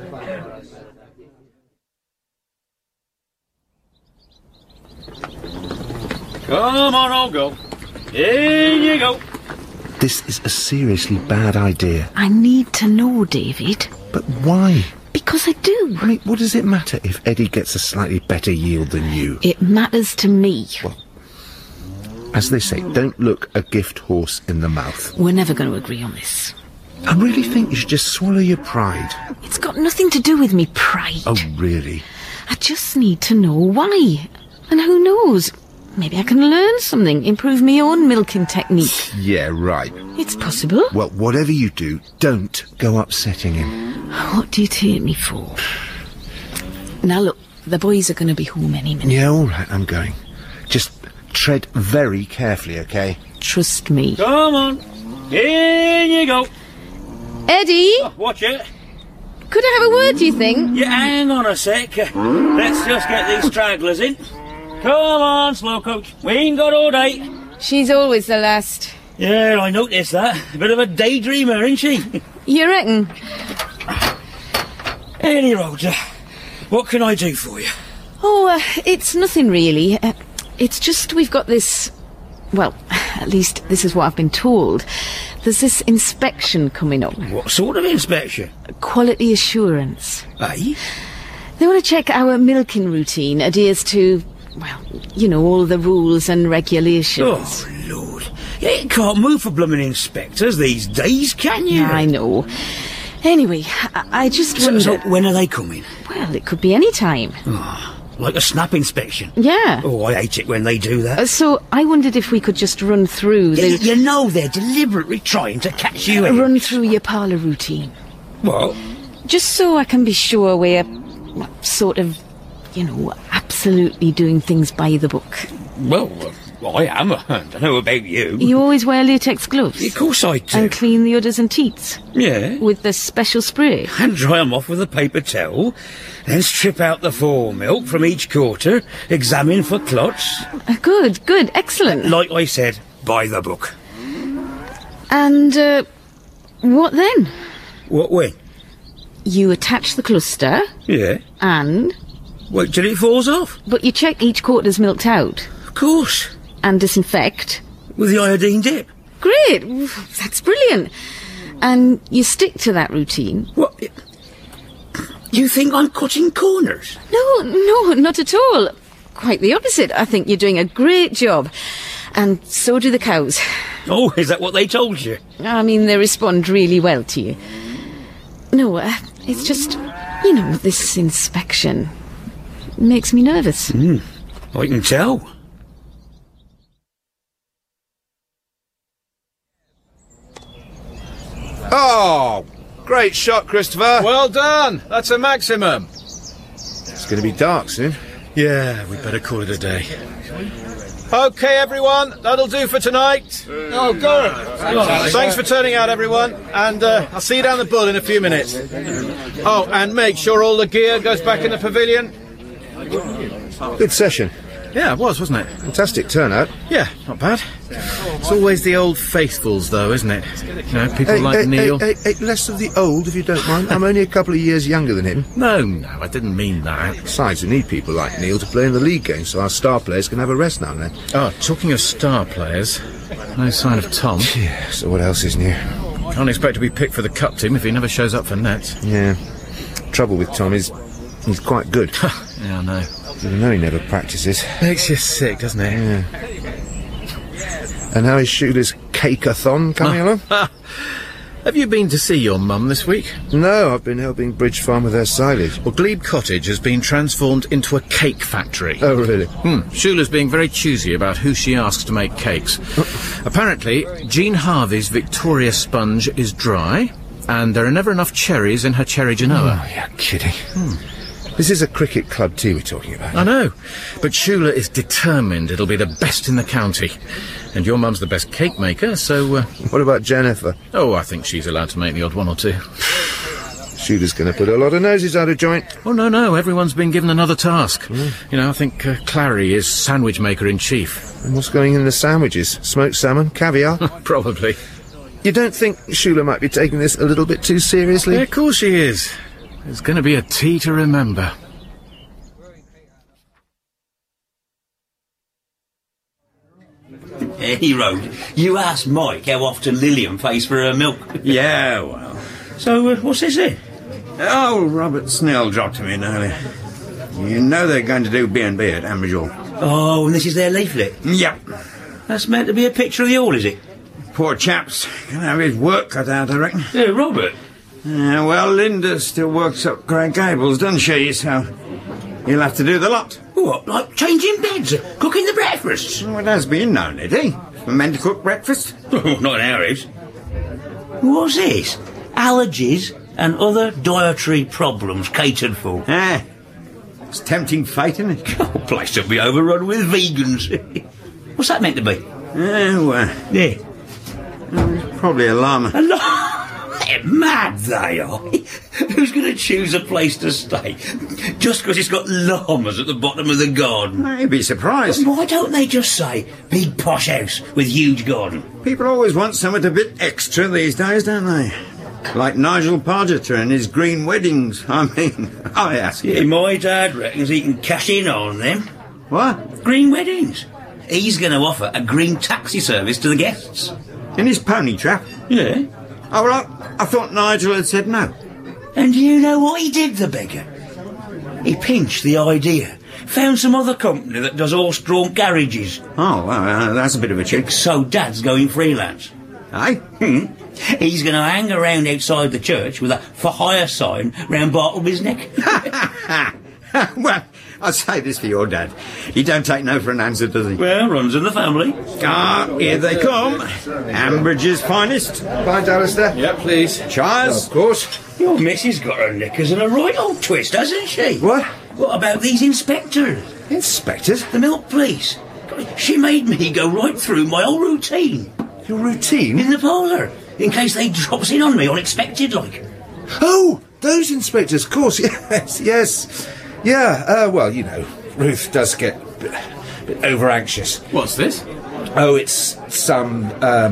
Come on, old girl. In you go. This is a seriously bad idea. I need to know, David. But why? Because I do. I mean, what does it matter if Eddie gets a slightly better yield than you? It matters to me. Well, as they say, don't look a gift horse in the mouth. We're never going to agree on this. I really think you should just swallow your pride. It's got nothing to do with me pride. Oh, really? I just need to know why. And who knows? Maybe I can learn something, improve my own milking technique. Yeah, right. It's possible. Well, whatever you do, don't go upsetting him. What do you take me for? Now look, the boys are going to be home any minute. Yeah, all right, I'm going. Just tread very carefully, OK? Trust me. Come on. In you go. Eddie? Oh, watch it. Could I have a word, do you think? Yeah, hang on a sec. Let's just get these stragglers in. Come on, slow coach. We ain't got all day. She's always the last. Yeah, I noticed that. A bit of a daydreamer, isn't she? You reckon? Any road, what can I do for you? Oh, it's nothing really. It's just we've got this... Well, at least this is what I've been told. There's this inspection coming up. What sort of inspection? Quality assurance. Eh? They want to check our milking routine adheres to, well, you know, all the rules and regulations. Oh, Lord. You can't move for blooming inspectors these days, can you? I know. Anyway, I just wonder... So when are they coming? Well, it could be any time. Oh, like a snap inspection? Yeah. Oh, I hate it when they do that. So I wondered if we could just run through the... You know they're deliberately trying to catch you in. Run through your parlour routine. What? Just so I can be sure we're sort of, you know, absolutely doing things by the book. Well, I am. I don't know about you. You always wear latex gloves? Of course I do. And clean the udders and teats? Yeah. With the special spray? And dry them off with a paper towel, then strip out the fore milk from each quarter, examine for clots. Good, excellent. Like I said, by the book. And, what then? What when? You attach the cluster. Yeah. And? Wait till it falls off. But you check each quarter's milked out. Of course. And disinfect. With the iodine dip. Great, that's brilliant. And you stick to that routine. What? You think I'm cutting corners? No, not at all. Quite the opposite. I think you're doing a great job. And so do the cows. Oh, is that what they told you? I mean, they respond really well to you. No, it's just, you know, this inspection makes me nervous. I can tell. Oh, great shot, Christopher. Well done. That's a maximum. It's going to be dark soon. Yeah, we better call it a day. OK, everyone, that'll do for tonight. Oh, good. Thanks for turning out, everyone, and I'll see you down the Bull in a few minutes. Oh, and make sure all the gear goes back in the pavilion. Good session. Yeah, it was, wasn't it? Fantastic turnout. Yeah, not bad. It's always the old faithfuls, though, isn't it? You know, people like Neil. Hey, less of the old, if you don't mind. I'm only a couple of years younger than him. No, I didn't mean that. Besides, we need people like Neil to play in the league game, so our star players can have a rest now and then. Oh, talking of star players, no sign of Tom. Yeah, so what else is new? Can't expect to be picked for the cup team if he never shows up for nets. Yeah. Trouble with Tom is he's quite good. Yeah, I know. You know he never practices. Makes you sick, doesn't it? Yeah. And how is Shula's cake-a-thon coming along? Have you been to see your mum this week? No, I've been helping Bridge Farm with their silage. Well, Glebe Cottage has been transformed into a cake factory. Oh, really? Shula's being very choosy about who she asks to make cakes. Apparently, Jean Harvey's Victoria sponge is dry, and there are never enough cherries in her cherry Genoa. Oh, you're kidding. This is a cricket club tea we're talking about. I know, but Shula is determined it'll be the best in the county. And your mum's the best cake maker, so... What about Jennifer? Oh, I think she's allowed to make the odd one or two. Shula's going to put a lot of noses out of joint. Oh, no, everyone's been given another task. You know, I think Clary is sandwich maker-in-chief. And what's going in the sandwiches? Smoked salmon? Caviar? Probably. You don't think Shula might be taking this a little bit too seriously? Yeah, of course she is. It's going to be a tea to remember. Any road. You asked Mike how often Lillian pays for her milk. Yeah, well. So, what's this then? Oh, Robert Snell dropped him in earlier. You know they're going to do B&B at Ambridge Hall. Oh, and this is their leaflet? Yep. That's meant to be a picture of the hall, is it? Poor chap's gonna have his work cut out, I reckon. Yeah, Robert. Well, Linda still works up Grey Gables, doesn't she? So he'll have to do the lot. What, like changing beds, cooking the breakfasts? Well, it has been known, Eddie, for men to cook breakfast. Not in our house. What's this? Allergies and other dietary problems catered for. It's tempting fate, isn't it? Oh, place to be overrun with vegans. What's that meant to be? Yeah. Probably a llama. They're mad, they are. Who's going to choose a place to stay just because it's got llamas at the bottom of the garden? You'd be surprised. Why don't they just say big posh house with huge garden? People always want something a bit extra these days, don't they? Like Nigel Pargeter and his green weddings. I mean, I ask you. Yeah, my dad reckons he can cash in on them. What? Green weddings. He's going to offer a green taxi service to the guests. In his pony trap? Yeah. Oh, well, I thought Nigel had said no. And you know what he did, the beggar? He pinched the idea. Found some other company that does horse-drawn carriages. Oh, well, that's a bit of a trick. So Dad's going freelance. Aye? He's going to hang around outside the church with a for-hire sign round Bartleby's neck. Well, I'll say this for your dad. He don't take no for an answer, does he? Well, runs in the family. Here they come. Ambridge's finest. Pint, Alistair? Yeah, please. Cheers. Of course. Your missus got her knickers in a right old twist, hasn't she? What? What about these inspectors? Inspectors? The milk police. She made me go right through my whole routine. Your routine? In the parlour, in case they drops in on me unexpected, like. Oh, those inspectors, of course, yes. Yeah, well, you know, Ruth does get a bit over-anxious. What's this? Oh, it's some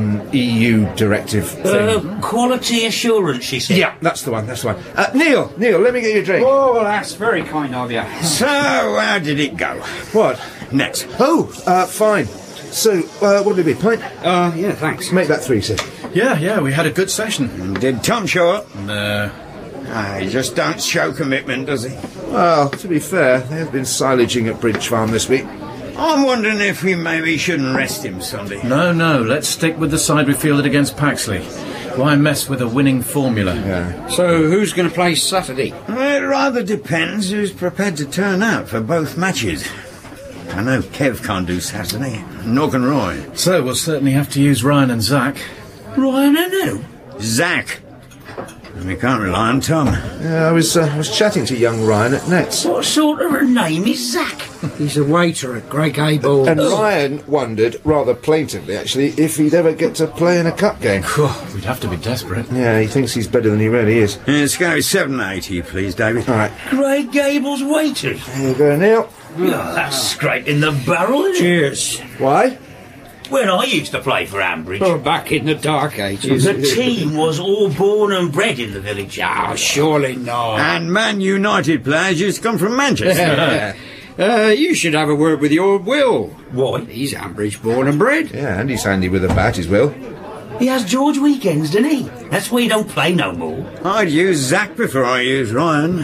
EU directive thing. Quality assurance, she said. Yeah, that's the one. Neil, let me get you a drink. Oh, that's very kind of you. So, how did it go? What? Next. Oh, fine. So, what did it be, pint? Yeah, thanks. Make that 3, sir. Yeah, we had a good session. Did Tom show up? No. He just don't show commitment, does he? Well, to be fair, they've been silaging at Bridge Farm this week. I'm wondering if we maybe shouldn't rest him Sunday. No, let's stick with the side we fielded against Paxley. Why mess with a winning formula? Yeah. So, who's going to play Saturday? It rather depends who's prepared to turn out for both matches. I know Kev can't do Saturday, nor can Roy. So we'll certainly have to use Ryan and Zach. Ryan and who? Zach. And we can't rely on Tom. Yeah, I was chatting to young Ryan at Nets. What sort of a name is Zach? He's a waiter at Grey Gables. And Ryan wondered, rather plaintively actually, if he'd ever get to play in a cup game. We'd have to be desperate. Yeah, he thinks he's better than he really is. It's going to be 780, please, David. All right. Grey Gables waiters. There you go, Neil. Oh, that's scraping the barrel, isn't it? Cheers. Why? When I used to play for Ambridge, Oh, back in the dark ages. the team was all born and bred in the village. Oh, surely not. And Man United players used to come from Manchester. You should have a word with your Will. Why? He's Ambridge born and bred. Yeah, and he's handy with a bat as well. He has George weekends, doesn't he? That's why he don't play no more. I'd use Zach before I use Ryan.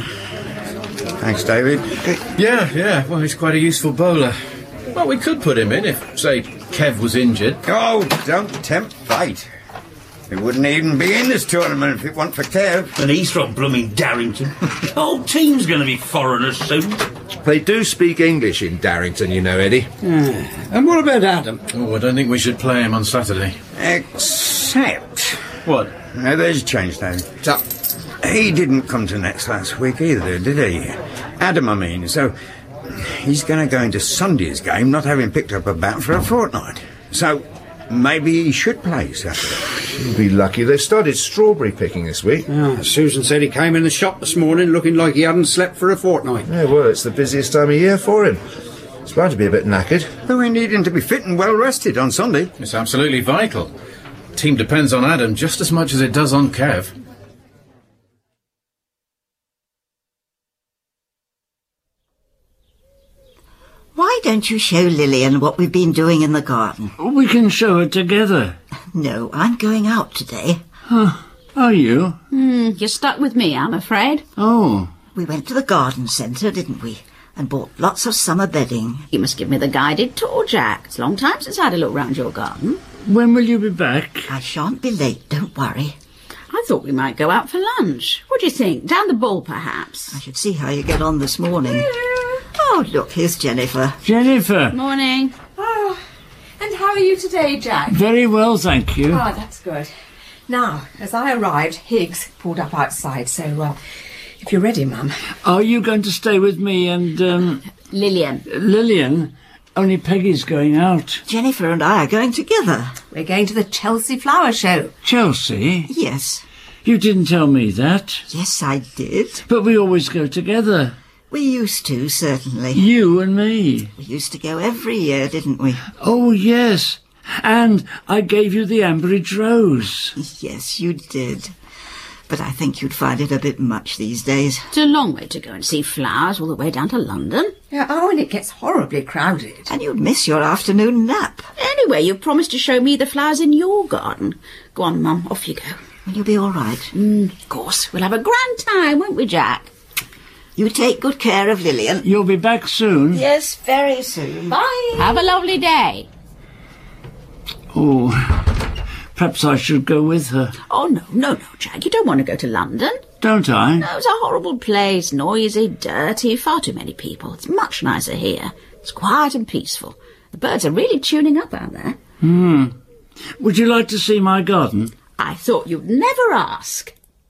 Thanks, David. Yeah, well, he's quite a useful bowler. Well, we could put him in if, say, Kev was injured. Oh, don't tempt fate. He wouldn't even be in this tournament if it weren't for Kev. And he's from blooming Darrington. The whole team's going to be foreigners soon. They do speak English in Darrington, you know, Eddie. And what about Adam? Oh, I don't think we should play him on Saturday. Except... What? No, there's a change, David. So, he didn't come to Nets last week either, did he? Adam, I mean, so... He's going to go into Sunday's game not having picked up a bat for a fortnight. So, maybe he should play Saturday. He'll be lucky. They've started strawberry picking this week. Oh, Susan said he came in the shop this morning looking like he hadn't slept for a fortnight. Yeah, well, it's the busiest time of year for him. He's bound to be a bit knackered. But we need him to be fit and well rested on Sunday. It's absolutely vital. The team depends on Adam just as much as it does on Kev. Why don't you show Lillian what we've been doing in the garden? We can show it together. No, I'm going out today. Are you? You're stuck with me, I'm afraid. Oh. We went to the garden centre, didn't we? And bought lots of summer bedding. You must give me the guided tour, Jack. It's a long time since I had a look round your garden. When will you be back? I shan't be late, don't worry. I thought we might go out for lunch. What do you think? Down the ball, perhaps? I should see how you get on this morning. Oh, look, here's Jennifer. Jennifer. Morning. Oh, and how are you today, Jack? Very well, thank you. Oh, that's good. Now, as I arrived, Higgs pulled up outside, so, if you're ready, Mum. Are you going to stay with me and, Lillian. Lillian? Only Peggy's going out. Jennifer and I are going together. We're going to the Chelsea Flower Show. Chelsea? Yes. You didn't tell me that. Yes, I did. But we always go together. We used to, certainly. You and me. We used to go every year, didn't we? Oh, yes. And I gave you the Ambridge Rose. Yes, you did. But I think you'd find it a bit much these days. It's a long way to go and see flowers all the way down to London. Yeah, oh, and it gets horribly crowded. And you'd miss your afternoon nap. Anyway, you've promised to show me the flowers in your garden. Go on, Mum, off you go. Will you be all right? Of course. We'll have a grand time, won't we, Jack? You take good care of Lillian. You'll be back soon? Yes, very soon. Bye. Have a lovely day. Oh, perhaps I should go with her. Oh, no, Jack. You don't want to go to London. Don't I? No, it's a horrible place. Noisy, dirty, far too many people. It's much nicer here. It's quiet and peaceful. The birds are really tuning up out there. Would you like to see my garden? I thought you'd never ask.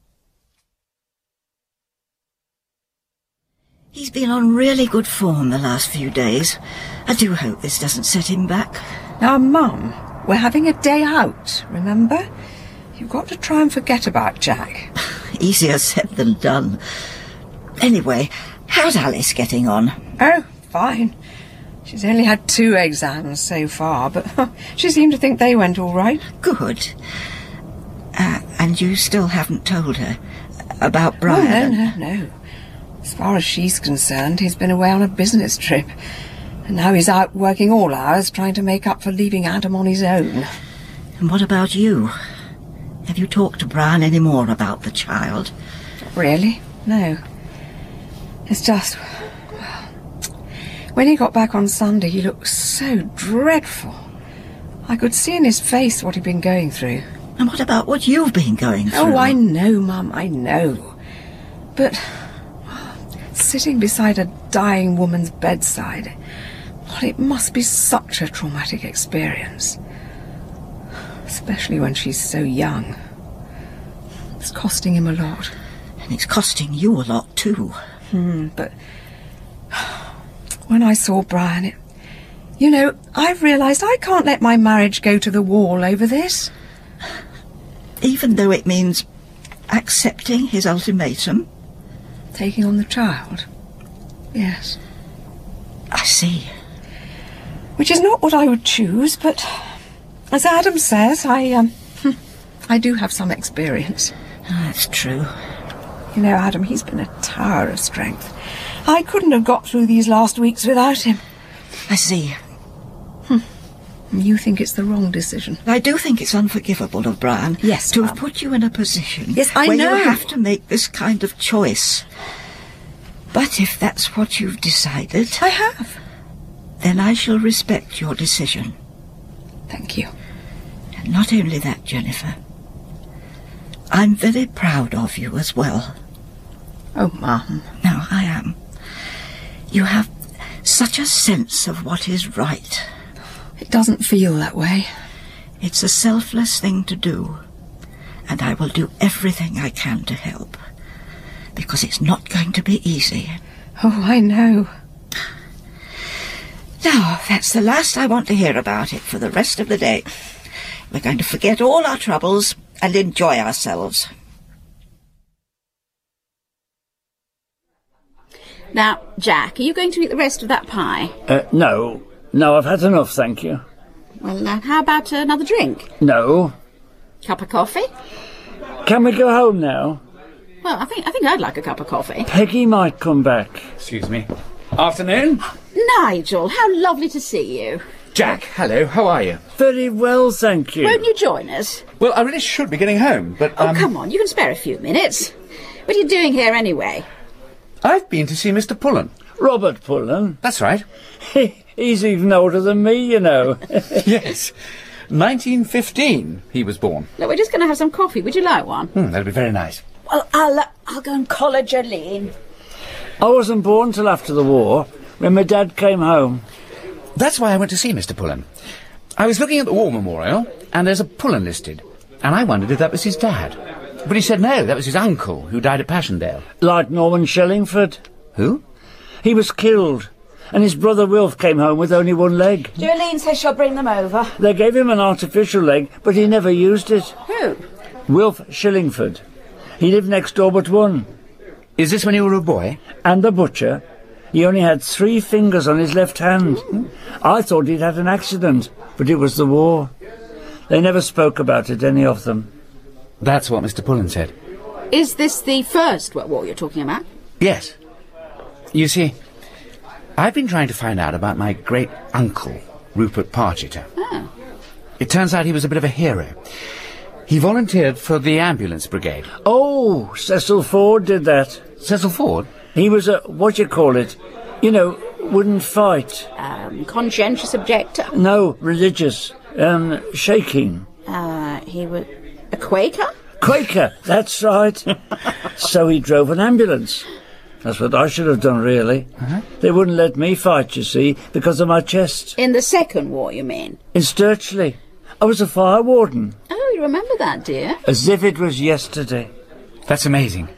He's been on really good form the last few days. I do hope this doesn't set him back. Now, Mum, we're having a day out, remember? You've got to try and forget about Jack. Easier said than done. Anyway, how's Alice getting on? Oh, fine. She's only had 2 exams so far, but she seemed to think they went all right. Good. And you still haven't told her about Brian? Oh, no. As far as she's concerned, he's been away on a business trip. And now he's out working all hours trying to make up for leaving Adam on his own. And what about you? Have you talked to Brian any more about the child? Really? No. It's just... well, when he got back on Sunday, he looked so dreadful. I could see in his face what he'd been going through. And what about what you've been going through? Oh, I know, Mum, I know. But sitting beside a dying woman's bedside, well, it must be such a traumatic experience. Especially when she's so young. It's costing him a lot. And it's costing you a lot too. But when I saw Brian, I've realised I can't let my marriage go to the wall over this. Even though it means accepting his ultimatum? Taking on the child? Yes. I see. Which is not what I would choose, but as Adam says, I do have some experience. That's true. You know, Adam, he's been a tower of strength. I couldn't have got through these last weeks without him. I see. You think it's the wrong decision? I do think it's unforgivable of Brian. Yes, to have put you in a position yes, I where know. You have to make this kind of choice. But if that's what you've decided... I have. Then I shall respect your decision. Thank you. And not only that, Jennifer. I'm very proud of you as well. Oh, Mum. No, I am. You have such a sense of what is right. It doesn't feel that way. It's a selfless thing to do. And I will do everything I can to help. Because it's not going to be easy. Oh, I know. Now, that's the last I want to hear about it for the rest of the day. We're going to forget all our troubles and enjoy ourselves. Now, Jack, are you going to eat the rest of that pie? No, I've had enough, thank you. Well, how about another drink? No. Cup of coffee? Can we go home now? Well, I think I'd like a cup of coffee. Peggy might come back. Excuse me. Afternoon? Nigel, how lovely to see you. Jack, hello, how are you? Very well, thank you. Won't you join us? Well, I really should be getting home, but... Oh, come on, you can spare a few minutes. What are you doing here anyway? I've been to see Mr. Pullen. Robert Pullen? That's right. He's even older than me, you know. Yes. 1915 he was born. Look, we're just going to have some coffee. Would you like one? That'd be very nice. Well, I'll go and collar Jolene. I wasn't born till after the war, when my dad came home. That's why I went to see Mr. Pullen. I was looking at the war memorial, and there's a Pullen listed, and I wondered if that was his dad. But he said no, that was his uncle, who died at Passchendaele. Like Norman Shellingford. Who? He was killed, and his brother Wilf came home with only one leg. Jolene says she'll bring them over. They gave him an artificial leg, but he never used it. Who? Wilf Shillingford. He lived next door but one. Is this when you were a boy? And the butcher. He only had 3 fingers on his left hand. I thought he'd had an accident, but it was the war. They never spoke about it, any of them. That's what Mr. Pullen said. Is this the First World War you're talking about? Yes. You see, I've been trying to find out about my great-uncle, Rupert Pargeter. Oh. It turns out he was a bit of a hero. He volunteered for the ambulance brigade. Oh, Cecil Ford did that. Cecil Ford? He was a, you know, wouldn't fight. Conscientious objector? No, religious. Shaking. He was a Quaker? Quaker, that's right. So he drove an ambulance. That's what I should have done, really. They wouldn't let me fight, you see, because of my chest. In the Second War, you mean? In Sturchley. I was a fire warden. Oh, you remember that, dear? As if it was yesterday. That's amazing.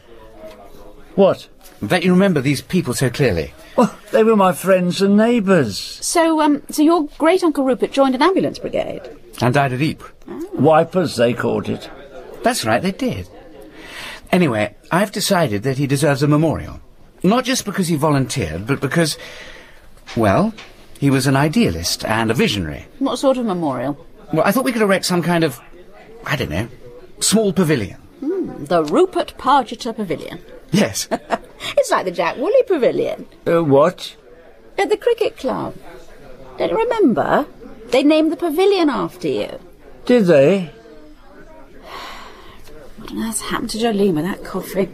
What? That you remember these people so clearly. Well, they were my friends and neighbours. So your great-uncle Rupert joined an ambulance brigade? And died at Ypres. Oh. Wipers, they called it. That's right, they did. Anyway, I've decided that he deserves a memorial. Not just because he volunteered, but because, well, he was an idealist and a visionary. What sort of memorial? Well, I thought we could erect some kind of, I don't know, small pavilion. The Rupert Pargeter Pavilion. Yes. It's like the Jack Woolley Pavilion. What? At the cricket club. Don't you remember? They named the pavilion after you. Did they? What on earth's happened to Jolene with that coffee?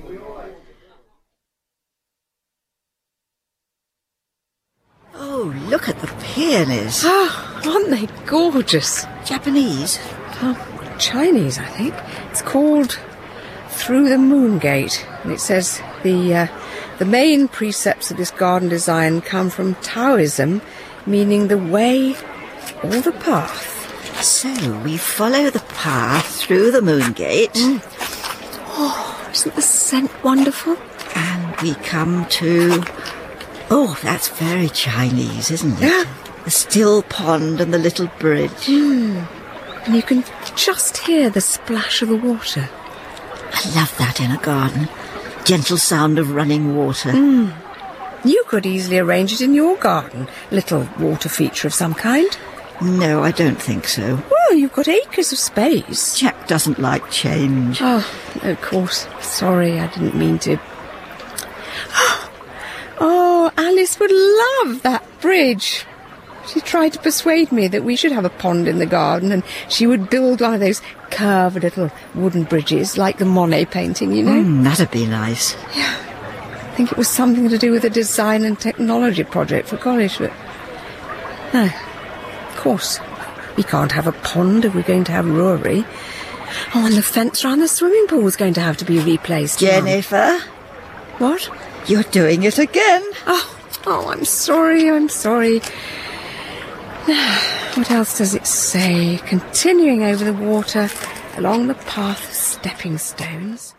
Oh, look at the peonies. Oh, aren't they gorgeous? Japanese? Oh, Chinese, I think. It's called Through the Moon Gate. And it says the main precepts of this garden design come from Taoism, meaning the way or the path. So we follow the path through the Moon Gate. Oh, isn't the scent wonderful? And we come to... Oh, that's very Chinese, isn't it? Yeah. The still pond and the little bridge. And you can just hear the splash of the water. I love that in a garden. Gentle sound of running water. You could easily arrange it in your garden. Little water feature of some kind. No, I don't think so. Well, you've got acres of space. Jack doesn't like change. Oh, no, of course. Sorry, I didn't mean to. Oh, Alice would love that bridge. She tried to persuade me that we should have a pond in the garden and she would build one of those curved little wooden bridges like the Monet painting, you know. That'd be nice. Yeah. I think it was something to do with a design and technology project for college, but... No. Of course. We can't have a pond if we're going to have Rory. Oh, and the fence around the swimming pool is going to have to be replaced. Jennifer? What? You're doing it again. Oh, I'm sorry. What else does it say? Continuing over the water, along the path of stepping stones.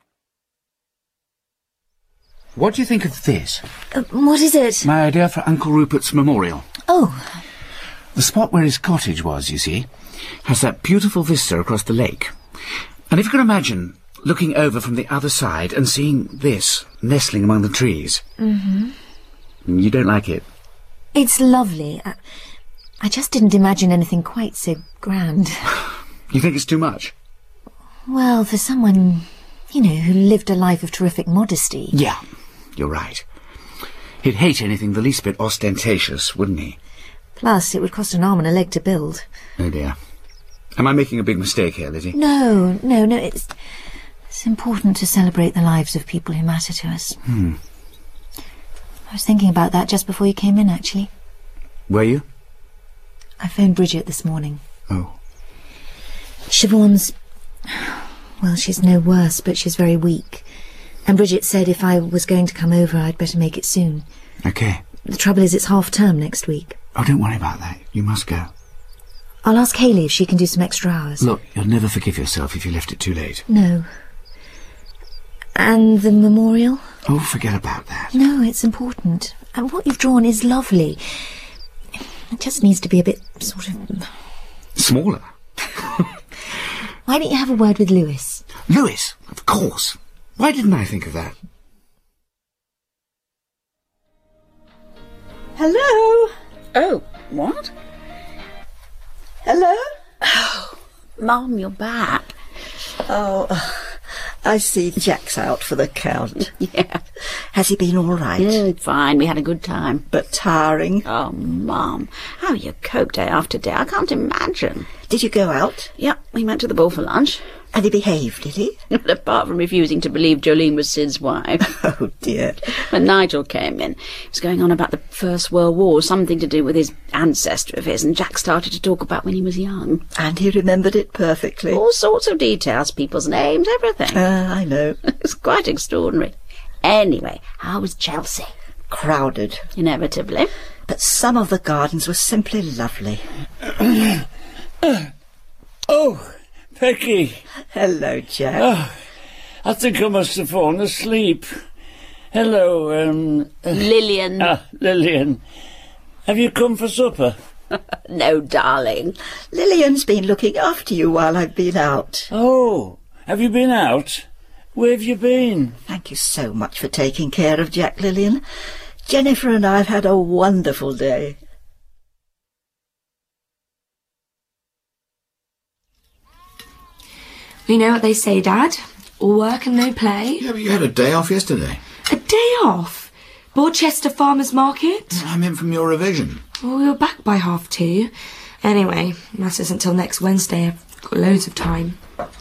What do you think of this? What is it? My idea for Uncle Rupert's memorial. Oh. The spot where his cottage was, you see, has that beautiful vista across the lake. And if you can imagine looking over from the other side and seeing this nestling among the trees. You don't like it? It's lovely. I just didn't imagine anything quite so grand. You think it's too much? Well, for someone, you know, who lived a life of terrific modesty. Yeah, you're right. He'd hate anything the least bit ostentatious, wouldn't he? Plus, it would cost an arm and a leg to build. Oh, dear. Am I making a big mistake here, Lizzie? No. It's important to celebrate the lives of people who matter to us. I was thinking about that just before you came in, actually. Were you? I phoned Bridget this morning. Oh. Siobhan's... well, she's no worse, but she's very weak. And Bridget said if I was going to come over, I'd better make it soon. Okay. The trouble is it's half-term next week. Oh, don't worry about that. You must go. I'll ask Hayley if she can do some extra hours. Look, you'll never forgive yourself if you left it too late. No. And the memorial? Oh, forget about that. No, it's important. And what you've drawn is lovely. It just needs to be a bit, sort of... Smaller? Why don't you have a word with Lewis? Lewis? Of course. Why didn't I think of that? Hello? Oh, what? Hello? Oh, Mum, you're back. Oh, I see Jack's out for the count. Yeah. Has he been all right? Yeah, fine. We had a good time. But tiring? Oh, Mum, how you cope day after day. I can't imagine. Did you go out? Yeah, we went to the ball for lunch. And he behaved, did he? Apart from refusing to believe Jolene was Sid's wife. Oh, dear. When Nigel came in, he was going on about the First World War, something to do with his ancestor of his, and Jack started to talk about when he was young. And he remembered it perfectly. All sorts of details, people's names, everything. I know. It's quite extraordinary. Anyway, how was Chelsea? Crowded. Inevitably. But some of the gardens were simply lovely. Oh, Becky. Hello, Jack. Oh, I think I must have fallen asleep. Hello, Lillian. Lillian. Have you come for supper? No, darling. Lillian's been looking after you while I've been out. Oh, have you been out? Where have you been? Thank you so much for taking care of Jack, Lillian. Jennifer and I have had a wonderful day. You know what they say, Dad? All work and no play. Yeah, but you had a day off yesterday. A day off? Borchester Farmers Market? I meant from your revision. Well, we were back by 2:30. Anyway, that isn't till next Wednesday. I've got loads of time.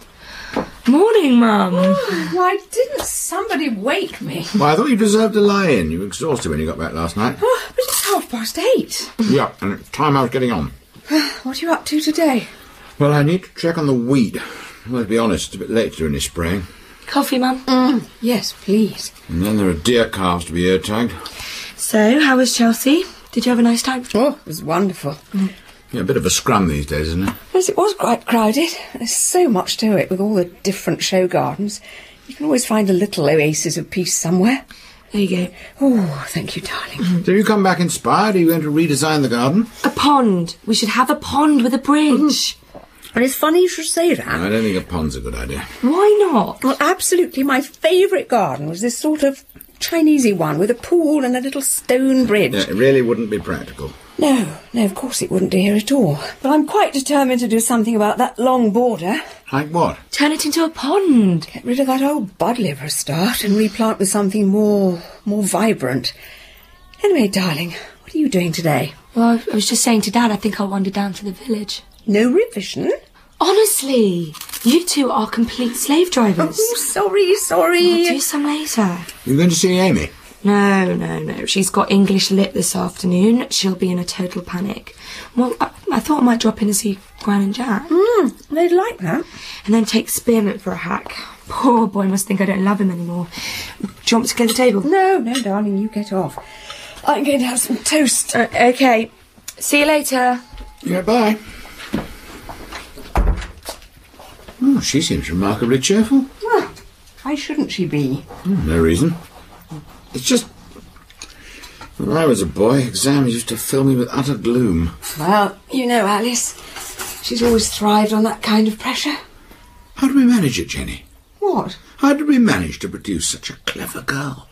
Morning, Mum. Why didn't somebody wake me? Well, I thought you deserved to lie in. You were exhausted when you got back last night. Oh, but it's 8:30. Yeah, and it's time I was getting on. What are you up to today? Well, I need to check on the wheat. Well, to be honest, it's a bit late to do any spraying. Coffee, Mum? Yes, please. And then there are deer calves to be ear tagged. So, how was Chelsea? Did you have a nice time? Oh, it was wonderful. Yeah, a bit of a scrum these days, isn't it? Yes, it was quite crowded. There's so much to it with all the different show gardens. You can always find a little oasis of peace somewhere. There you go. Oh, thank you, darling. So you come back inspired? Are you going to redesign the garden? A pond. We should have a pond with a bridge. And it's funny you should say that. I don't think a pond's a good idea. Why not? Well, absolutely. My favourite garden was this sort of Chinesey one with a pool and a little stone bridge. Yeah, it really wouldn't be practical. No, of course it wouldn't, dear, at all. But I'm quite determined to do something about that long border. Like what? Turn it into a pond. Get rid of that old budliver for a start and replant with something more vibrant. Anyway, darling, what are you doing today? Well, I was just saying to Dad I think I'll wander down to the village. No revision? Honestly, you two are complete slave drivers. Oh, sorry. We'll do some later. You're going to see Amy? No. She's got English lit this afternoon. She'll be in a total panic. Well, I thought I might drop in and see Gran and Jack. They'd like that. And then take Spearmint for a hack. Poor boy must think I don't love him anymore. Do you want me to clear the table? No, darling, you get off. I'm going to have some toast. Okay. See you later. Yeah, bye. Oh, she seems remarkably cheerful. Well, why shouldn't she be? No reason. It's just... When I was a boy, exams used to fill me with utter gloom. Well, you know Alice. She's always thrived on that kind of pressure. How do we manage it, Jenny? What? How did we manage to produce such a clever girl?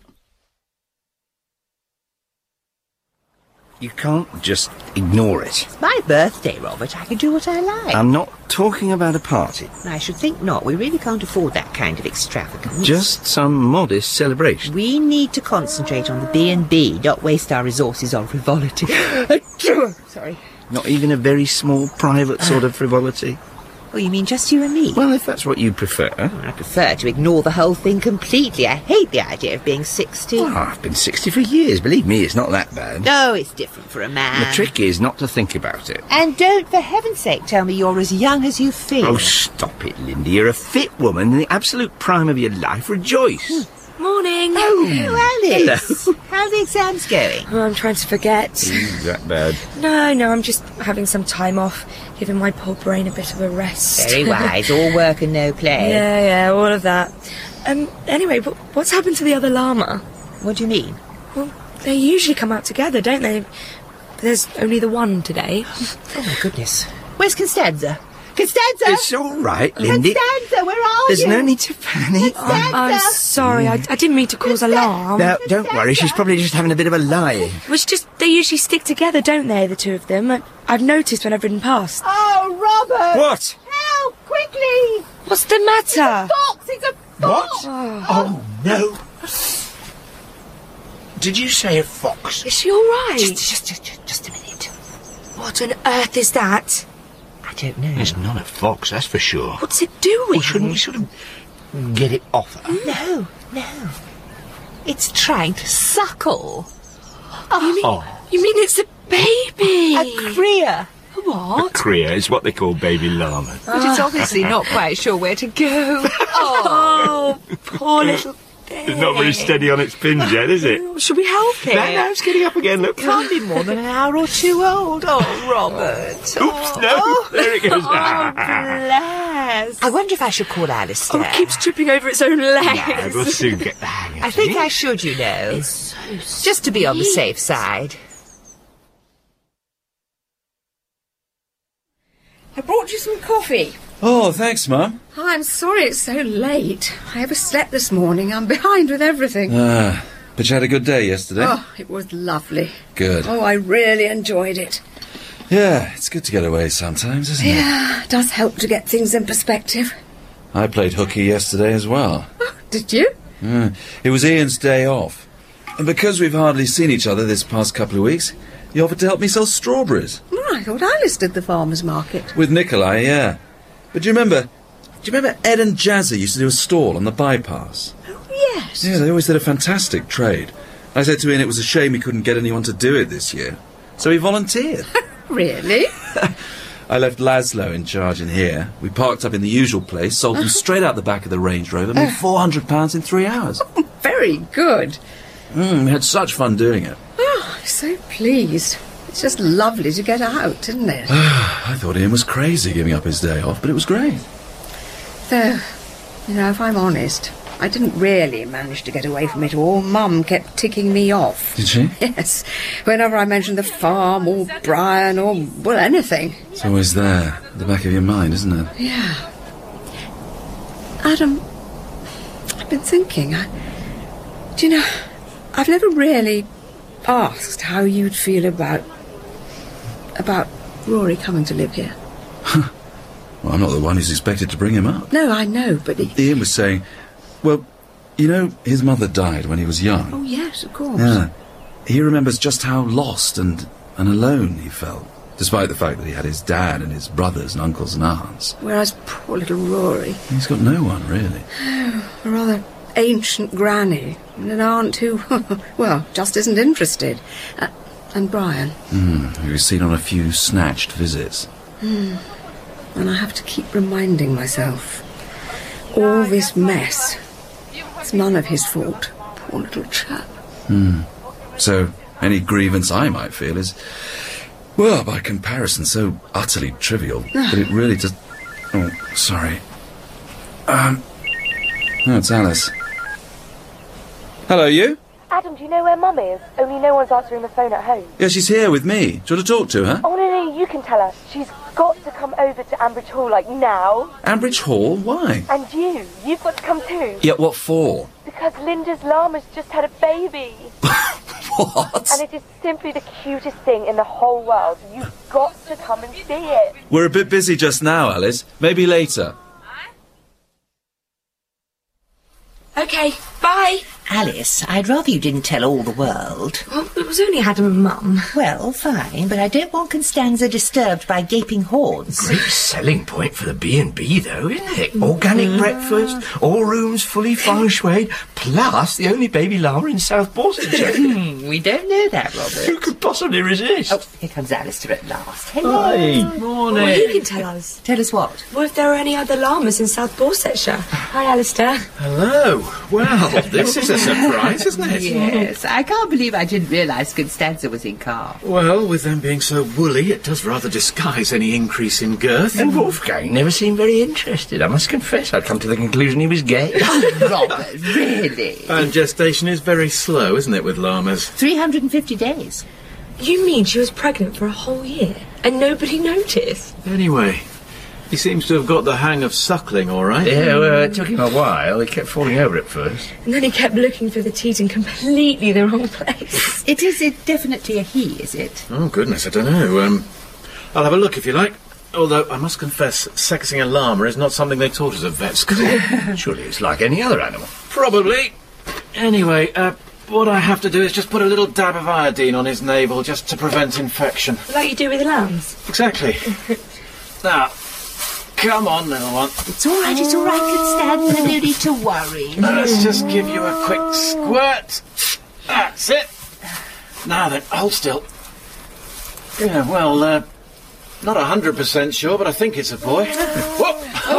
You can't just ignore it. It's my birthday, Robert. I can do what I like. I'm not talking about a party. I should think not. We really can't afford that kind of extravagance. Just some modest celebration. We need to concentrate on the B&B, not waste our resources on frivolity. Sorry. Not even a very small, private sort of frivolity. Oh, you mean just you and me? Well, if that's what you prefer. I prefer to ignore the whole thing completely. I hate the idea of being 60. Oh, I've been 60 for years. Believe me, it's not that bad. No, it's different for a man. The trick is not to think about it. And don't, for heaven's sake, tell me you're as young as you feel. Oh, stop it, Lindy. You're a fit woman in the absolute prime of your life. Rejoice. Morning. Oh, Alice. Hello. How are the exams going? Oh, I'm trying to forget. Is that bad? No, I'm just having some time off, giving my poor brain a bit of a rest. Very wise. All work and no play. Yeah, all of that. Anyway, what's happened to the other llama? What do you mean? Well, they usually come out together, don't they? There's only the one today. Oh, my goodness. Where's Constanza? Constanza! It's all right, Lindy. Constanza, where are There's you? no need to panic. I'm sorry, I didn't mean to cause alarm. No, don't worry. She's probably just having a bit of a lie. Well, it's just, they usually stick together, don't they, the two of them? I've noticed when I've ridden past. Oh, Robert! What? Help, quickly! What's the matter? It's a fox! Oh, no. Did you say a fox? Is she all right? Just a minute. What on earth is that? I don't know. It's not a fox, that's for sure. What's it doing? Well, shouldn't we sort of get it off her? No. It's trying to suckle. You mean it's a baby? A cria. What? A cria is what they call baby llama. But it's obviously not quite sure where to go. Oh, poor little baby. It's not very steady on its pins yet, is it? Should we help it? No, it's getting up again, look. Can't be more than an hour or two old. Oh, Robert. Oops, no. There it goes. Bless. I wonder if I should call Alistair. Oh, it keeps tripping over its own legs. Yeah, we'll soon get the hang of it. I think I should, you know. It's so just to be on the safe side. I brought you some coffee. Oh, thanks, Mum. Oh, I'm sorry it's so late. I overslept this morning. I'm behind with everything. But you had a good day yesterday? Oh, it was lovely. Good. Oh, I really enjoyed it. Yeah, it's good to get away sometimes, isn't it? Yeah, it does help to get things in perspective. I played hooky yesterday as well. Oh, did you? It was Ian's day off. And because we've hardly seen each other this past couple of weeks, he offered to help me sell strawberries. Oh, I thought Alice did the farmer's market. With Nikolai, yeah. But do you remember Ed and Jazzy used to do a stall on the bypass? Oh, yes. Yeah, they always did a fantastic trade. I said to Ian it was a shame he couldn't get anyone to do it this year. So he volunteered. Really? I left Laszlo in charge in here. We parked up in the usual place, sold them straight out the back of the Range Rover, made £400 in 3 hours. Very good. We had such fun doing it. Oh, I'm so pleased. It's just lovely to get out, isn't it? I thought Ian was crazy giving up his day off, but it was great. Though, you know, if I'm honest, I didn't really manage to get away from it all. Mum kept ticking me off. Did she? Yes. Whenever I mentioned the farm or Brian or, well, anything. It's always there, at the back of your mind, isn't it? Yeah. Adam, I've been thinking. Do you know, I've never really asked how you'd feel about Rory coming to live here. Well, I'm not the one who's expected to bring him up. No, I know, but Ian was saying, well, you know, his mother died when he was young. Oh, yes, of course. Yeah. He remembers just how lost and alone he felt, despite the fact that he had his dad and his brothers and uncles and aunts. Whereas poor little Rory... He's got no one, really. A rather ancient granny and an aunt who, well, just isn't interested. And Brian. Who was seen on a few snatched visits. And I have to keep reminding myself, all this mess, it's none of his fault. Poor little chap. So, any grievance I might feel is, well, by comparison, so utterly trivial that it really just... Oh, sorry. No, it's Alice. Hello, you? Adam, do you know where Mum is? Only no one's answering the phone at home. Yeah, she's here with me. Do you want to talk to her? Oh, no, you can tell her. She's got to come over to Ambridge Hall, like, now. Ambridge Hall? Why? And you've got to come too. Yeah, what for? Because Linda's llama's just had a baby. What? And it is simply the cutest thing in the whole world. You've got to come and see it. We're a bit busy just now, Alice. Maybe later. OK, Bye. Alice, I'd rather you didn't tell all the world. Well, it was only Adam and Mum. Well, fine, but I don't want Constanza disturbed by gaping hordes. Great selling point for the B&B, though, isn't it? Organic breakfast, all rooms fully feng shuied, plus the only baby llama in South Borsetshire. We don't know that, Robert. Who could possibly resist? Oh, here comes Alistair at last. Hello. Hi. Morning. Well, you can tell us. Tell us what? Well, if there are any other llamas in South Borsetshire. Hi, Alistair. Hello. Well, this is a surprise, isn't it? Yes. I can't believe I didn't realise Constanza was in car. Well, with them being so woolly, it does rather disguise any increase in girth. And Wolfgang never seemed very interested. I must confess, I'd come to the conclusion he was gay. Oh, Robert, really? And gestation is very slow, isn't it, with llamas? 350 days. You mean she was pregnant for a whole year and nobody noticed? Anyway, he seems to have got the hang of suckling, all right. Yeah, well, it took him a while. He kept falling over at first. And then he kept looking for the teat in completely the wrong place. It is definitely a he, is it? Oh, goodness, I don't know. I'll have a look if you like. Although, I must confess, sexing a llama is not something they taught us at vet school. Surely it's like any other animal. Probably. Anyway, what I have to do is just put a little dab of iodine on his navel just to prevent infection. Like you do with the lambs? Exactly. Now, come on, little one. It's all right, Constanza. No need to worry. Let's just give you a quick squirt. That's it. Now then, hold still. Yeah, well, not 100% sure, but I think it's a boy. Whoop!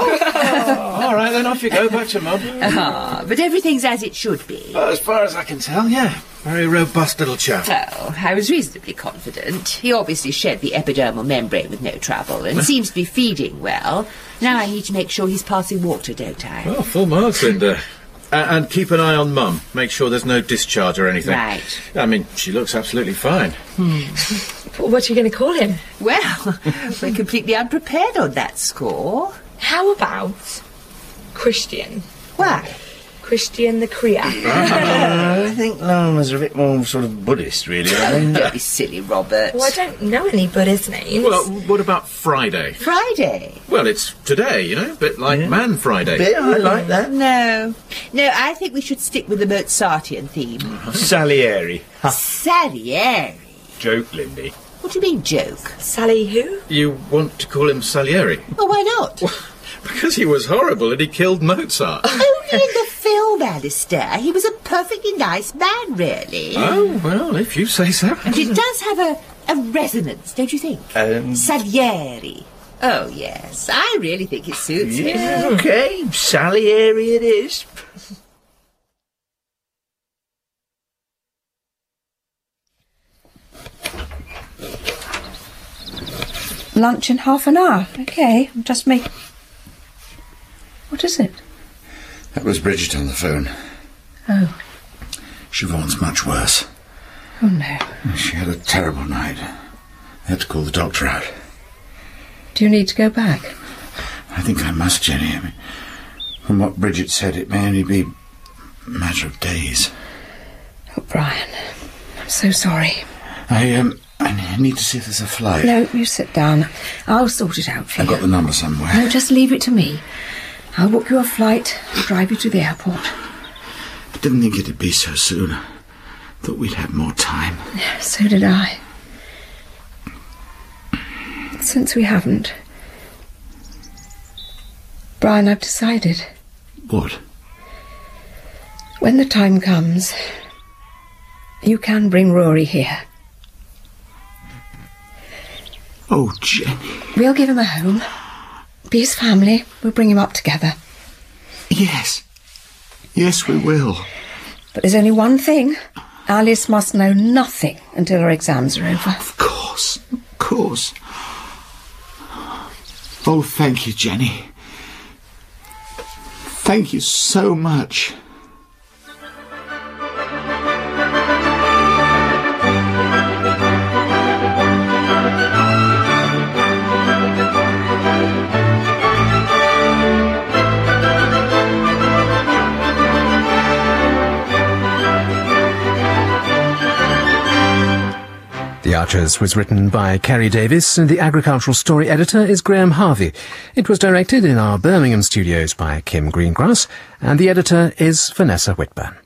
All right, then off you go, back to Mum. But everything's as it should be. As far as I can tell, yeah. Very robust little chap. Oh, I was reasonably confident. He obviously shed the epidermal membrane with no trouble and seems to be feeding well. Now I need to make sure he's passing water, don't I? Well, full marks, Linda. And keep an eye on Mum. Make sure there's no discharge or anything. Right. I mean, she looks absolutely fine. What are you going to call him? Well, we're completely unprepared on that score. How about Christian? Why? Christian the Kriya. I think llamas are a bit more sort of Buddhist, really. Don't be silly, Robert. Well, I don't know any Buddhist names. Well, what about Friday? Friday? Well, it's today, you know, a bit like Man Friday. I like that. No, I think we should stick with the Mozartian theme. Salieri. Salieri? Joke, Lindy. What do you mean, joke? Sally who? You want to call him Salieri? Well, why not? Because he was horrible and he killed Mozart. Only in the film, Alistair. He was a perfectly nice man, really. Oh, well, if you say so. And it does have a resonance, don't you think? Salieri. Oh, yes. I really think it suits him. Yeah, OK. Salieri it is. Lunch in half an hour. OK, just make... What is it? That was Bridget on the phone. Oh. Siobhan's much worse. Oh, no. She had a terrible night. They had to call the doctor out. Do you need to go back? I think I must, Jenny. I mean, from what Bridget said, it may only be a matter of days. Oh, Brian, I'm so sorry. I need to see if there's a flight. No, you sit down. I'll sort it out for you. I've got the number somewhere. No, just leave it to me. I'll book you a flight and drive you to the airport. I didn't think it'd be so soon. Thought we'd have more time. So did I. Since we haven't... Brian, I've decided. What? When the time comes, you can bring Rory here. Oh, Jenny. We'll give him a home. Be his family. We'll bring him up together. Yes. Yes, we will. But there's only one thing. Alice must know nothing until her exams are over. Of course. Of course. Oh, thank you, Jenny. Thank you so much. The The Archers was written by Kerry Davis and the agricultural story editor is Graham Harvey. It was directed in our Birmingham studios by Kim Greengrass and the editor is Vanessa Whitburn.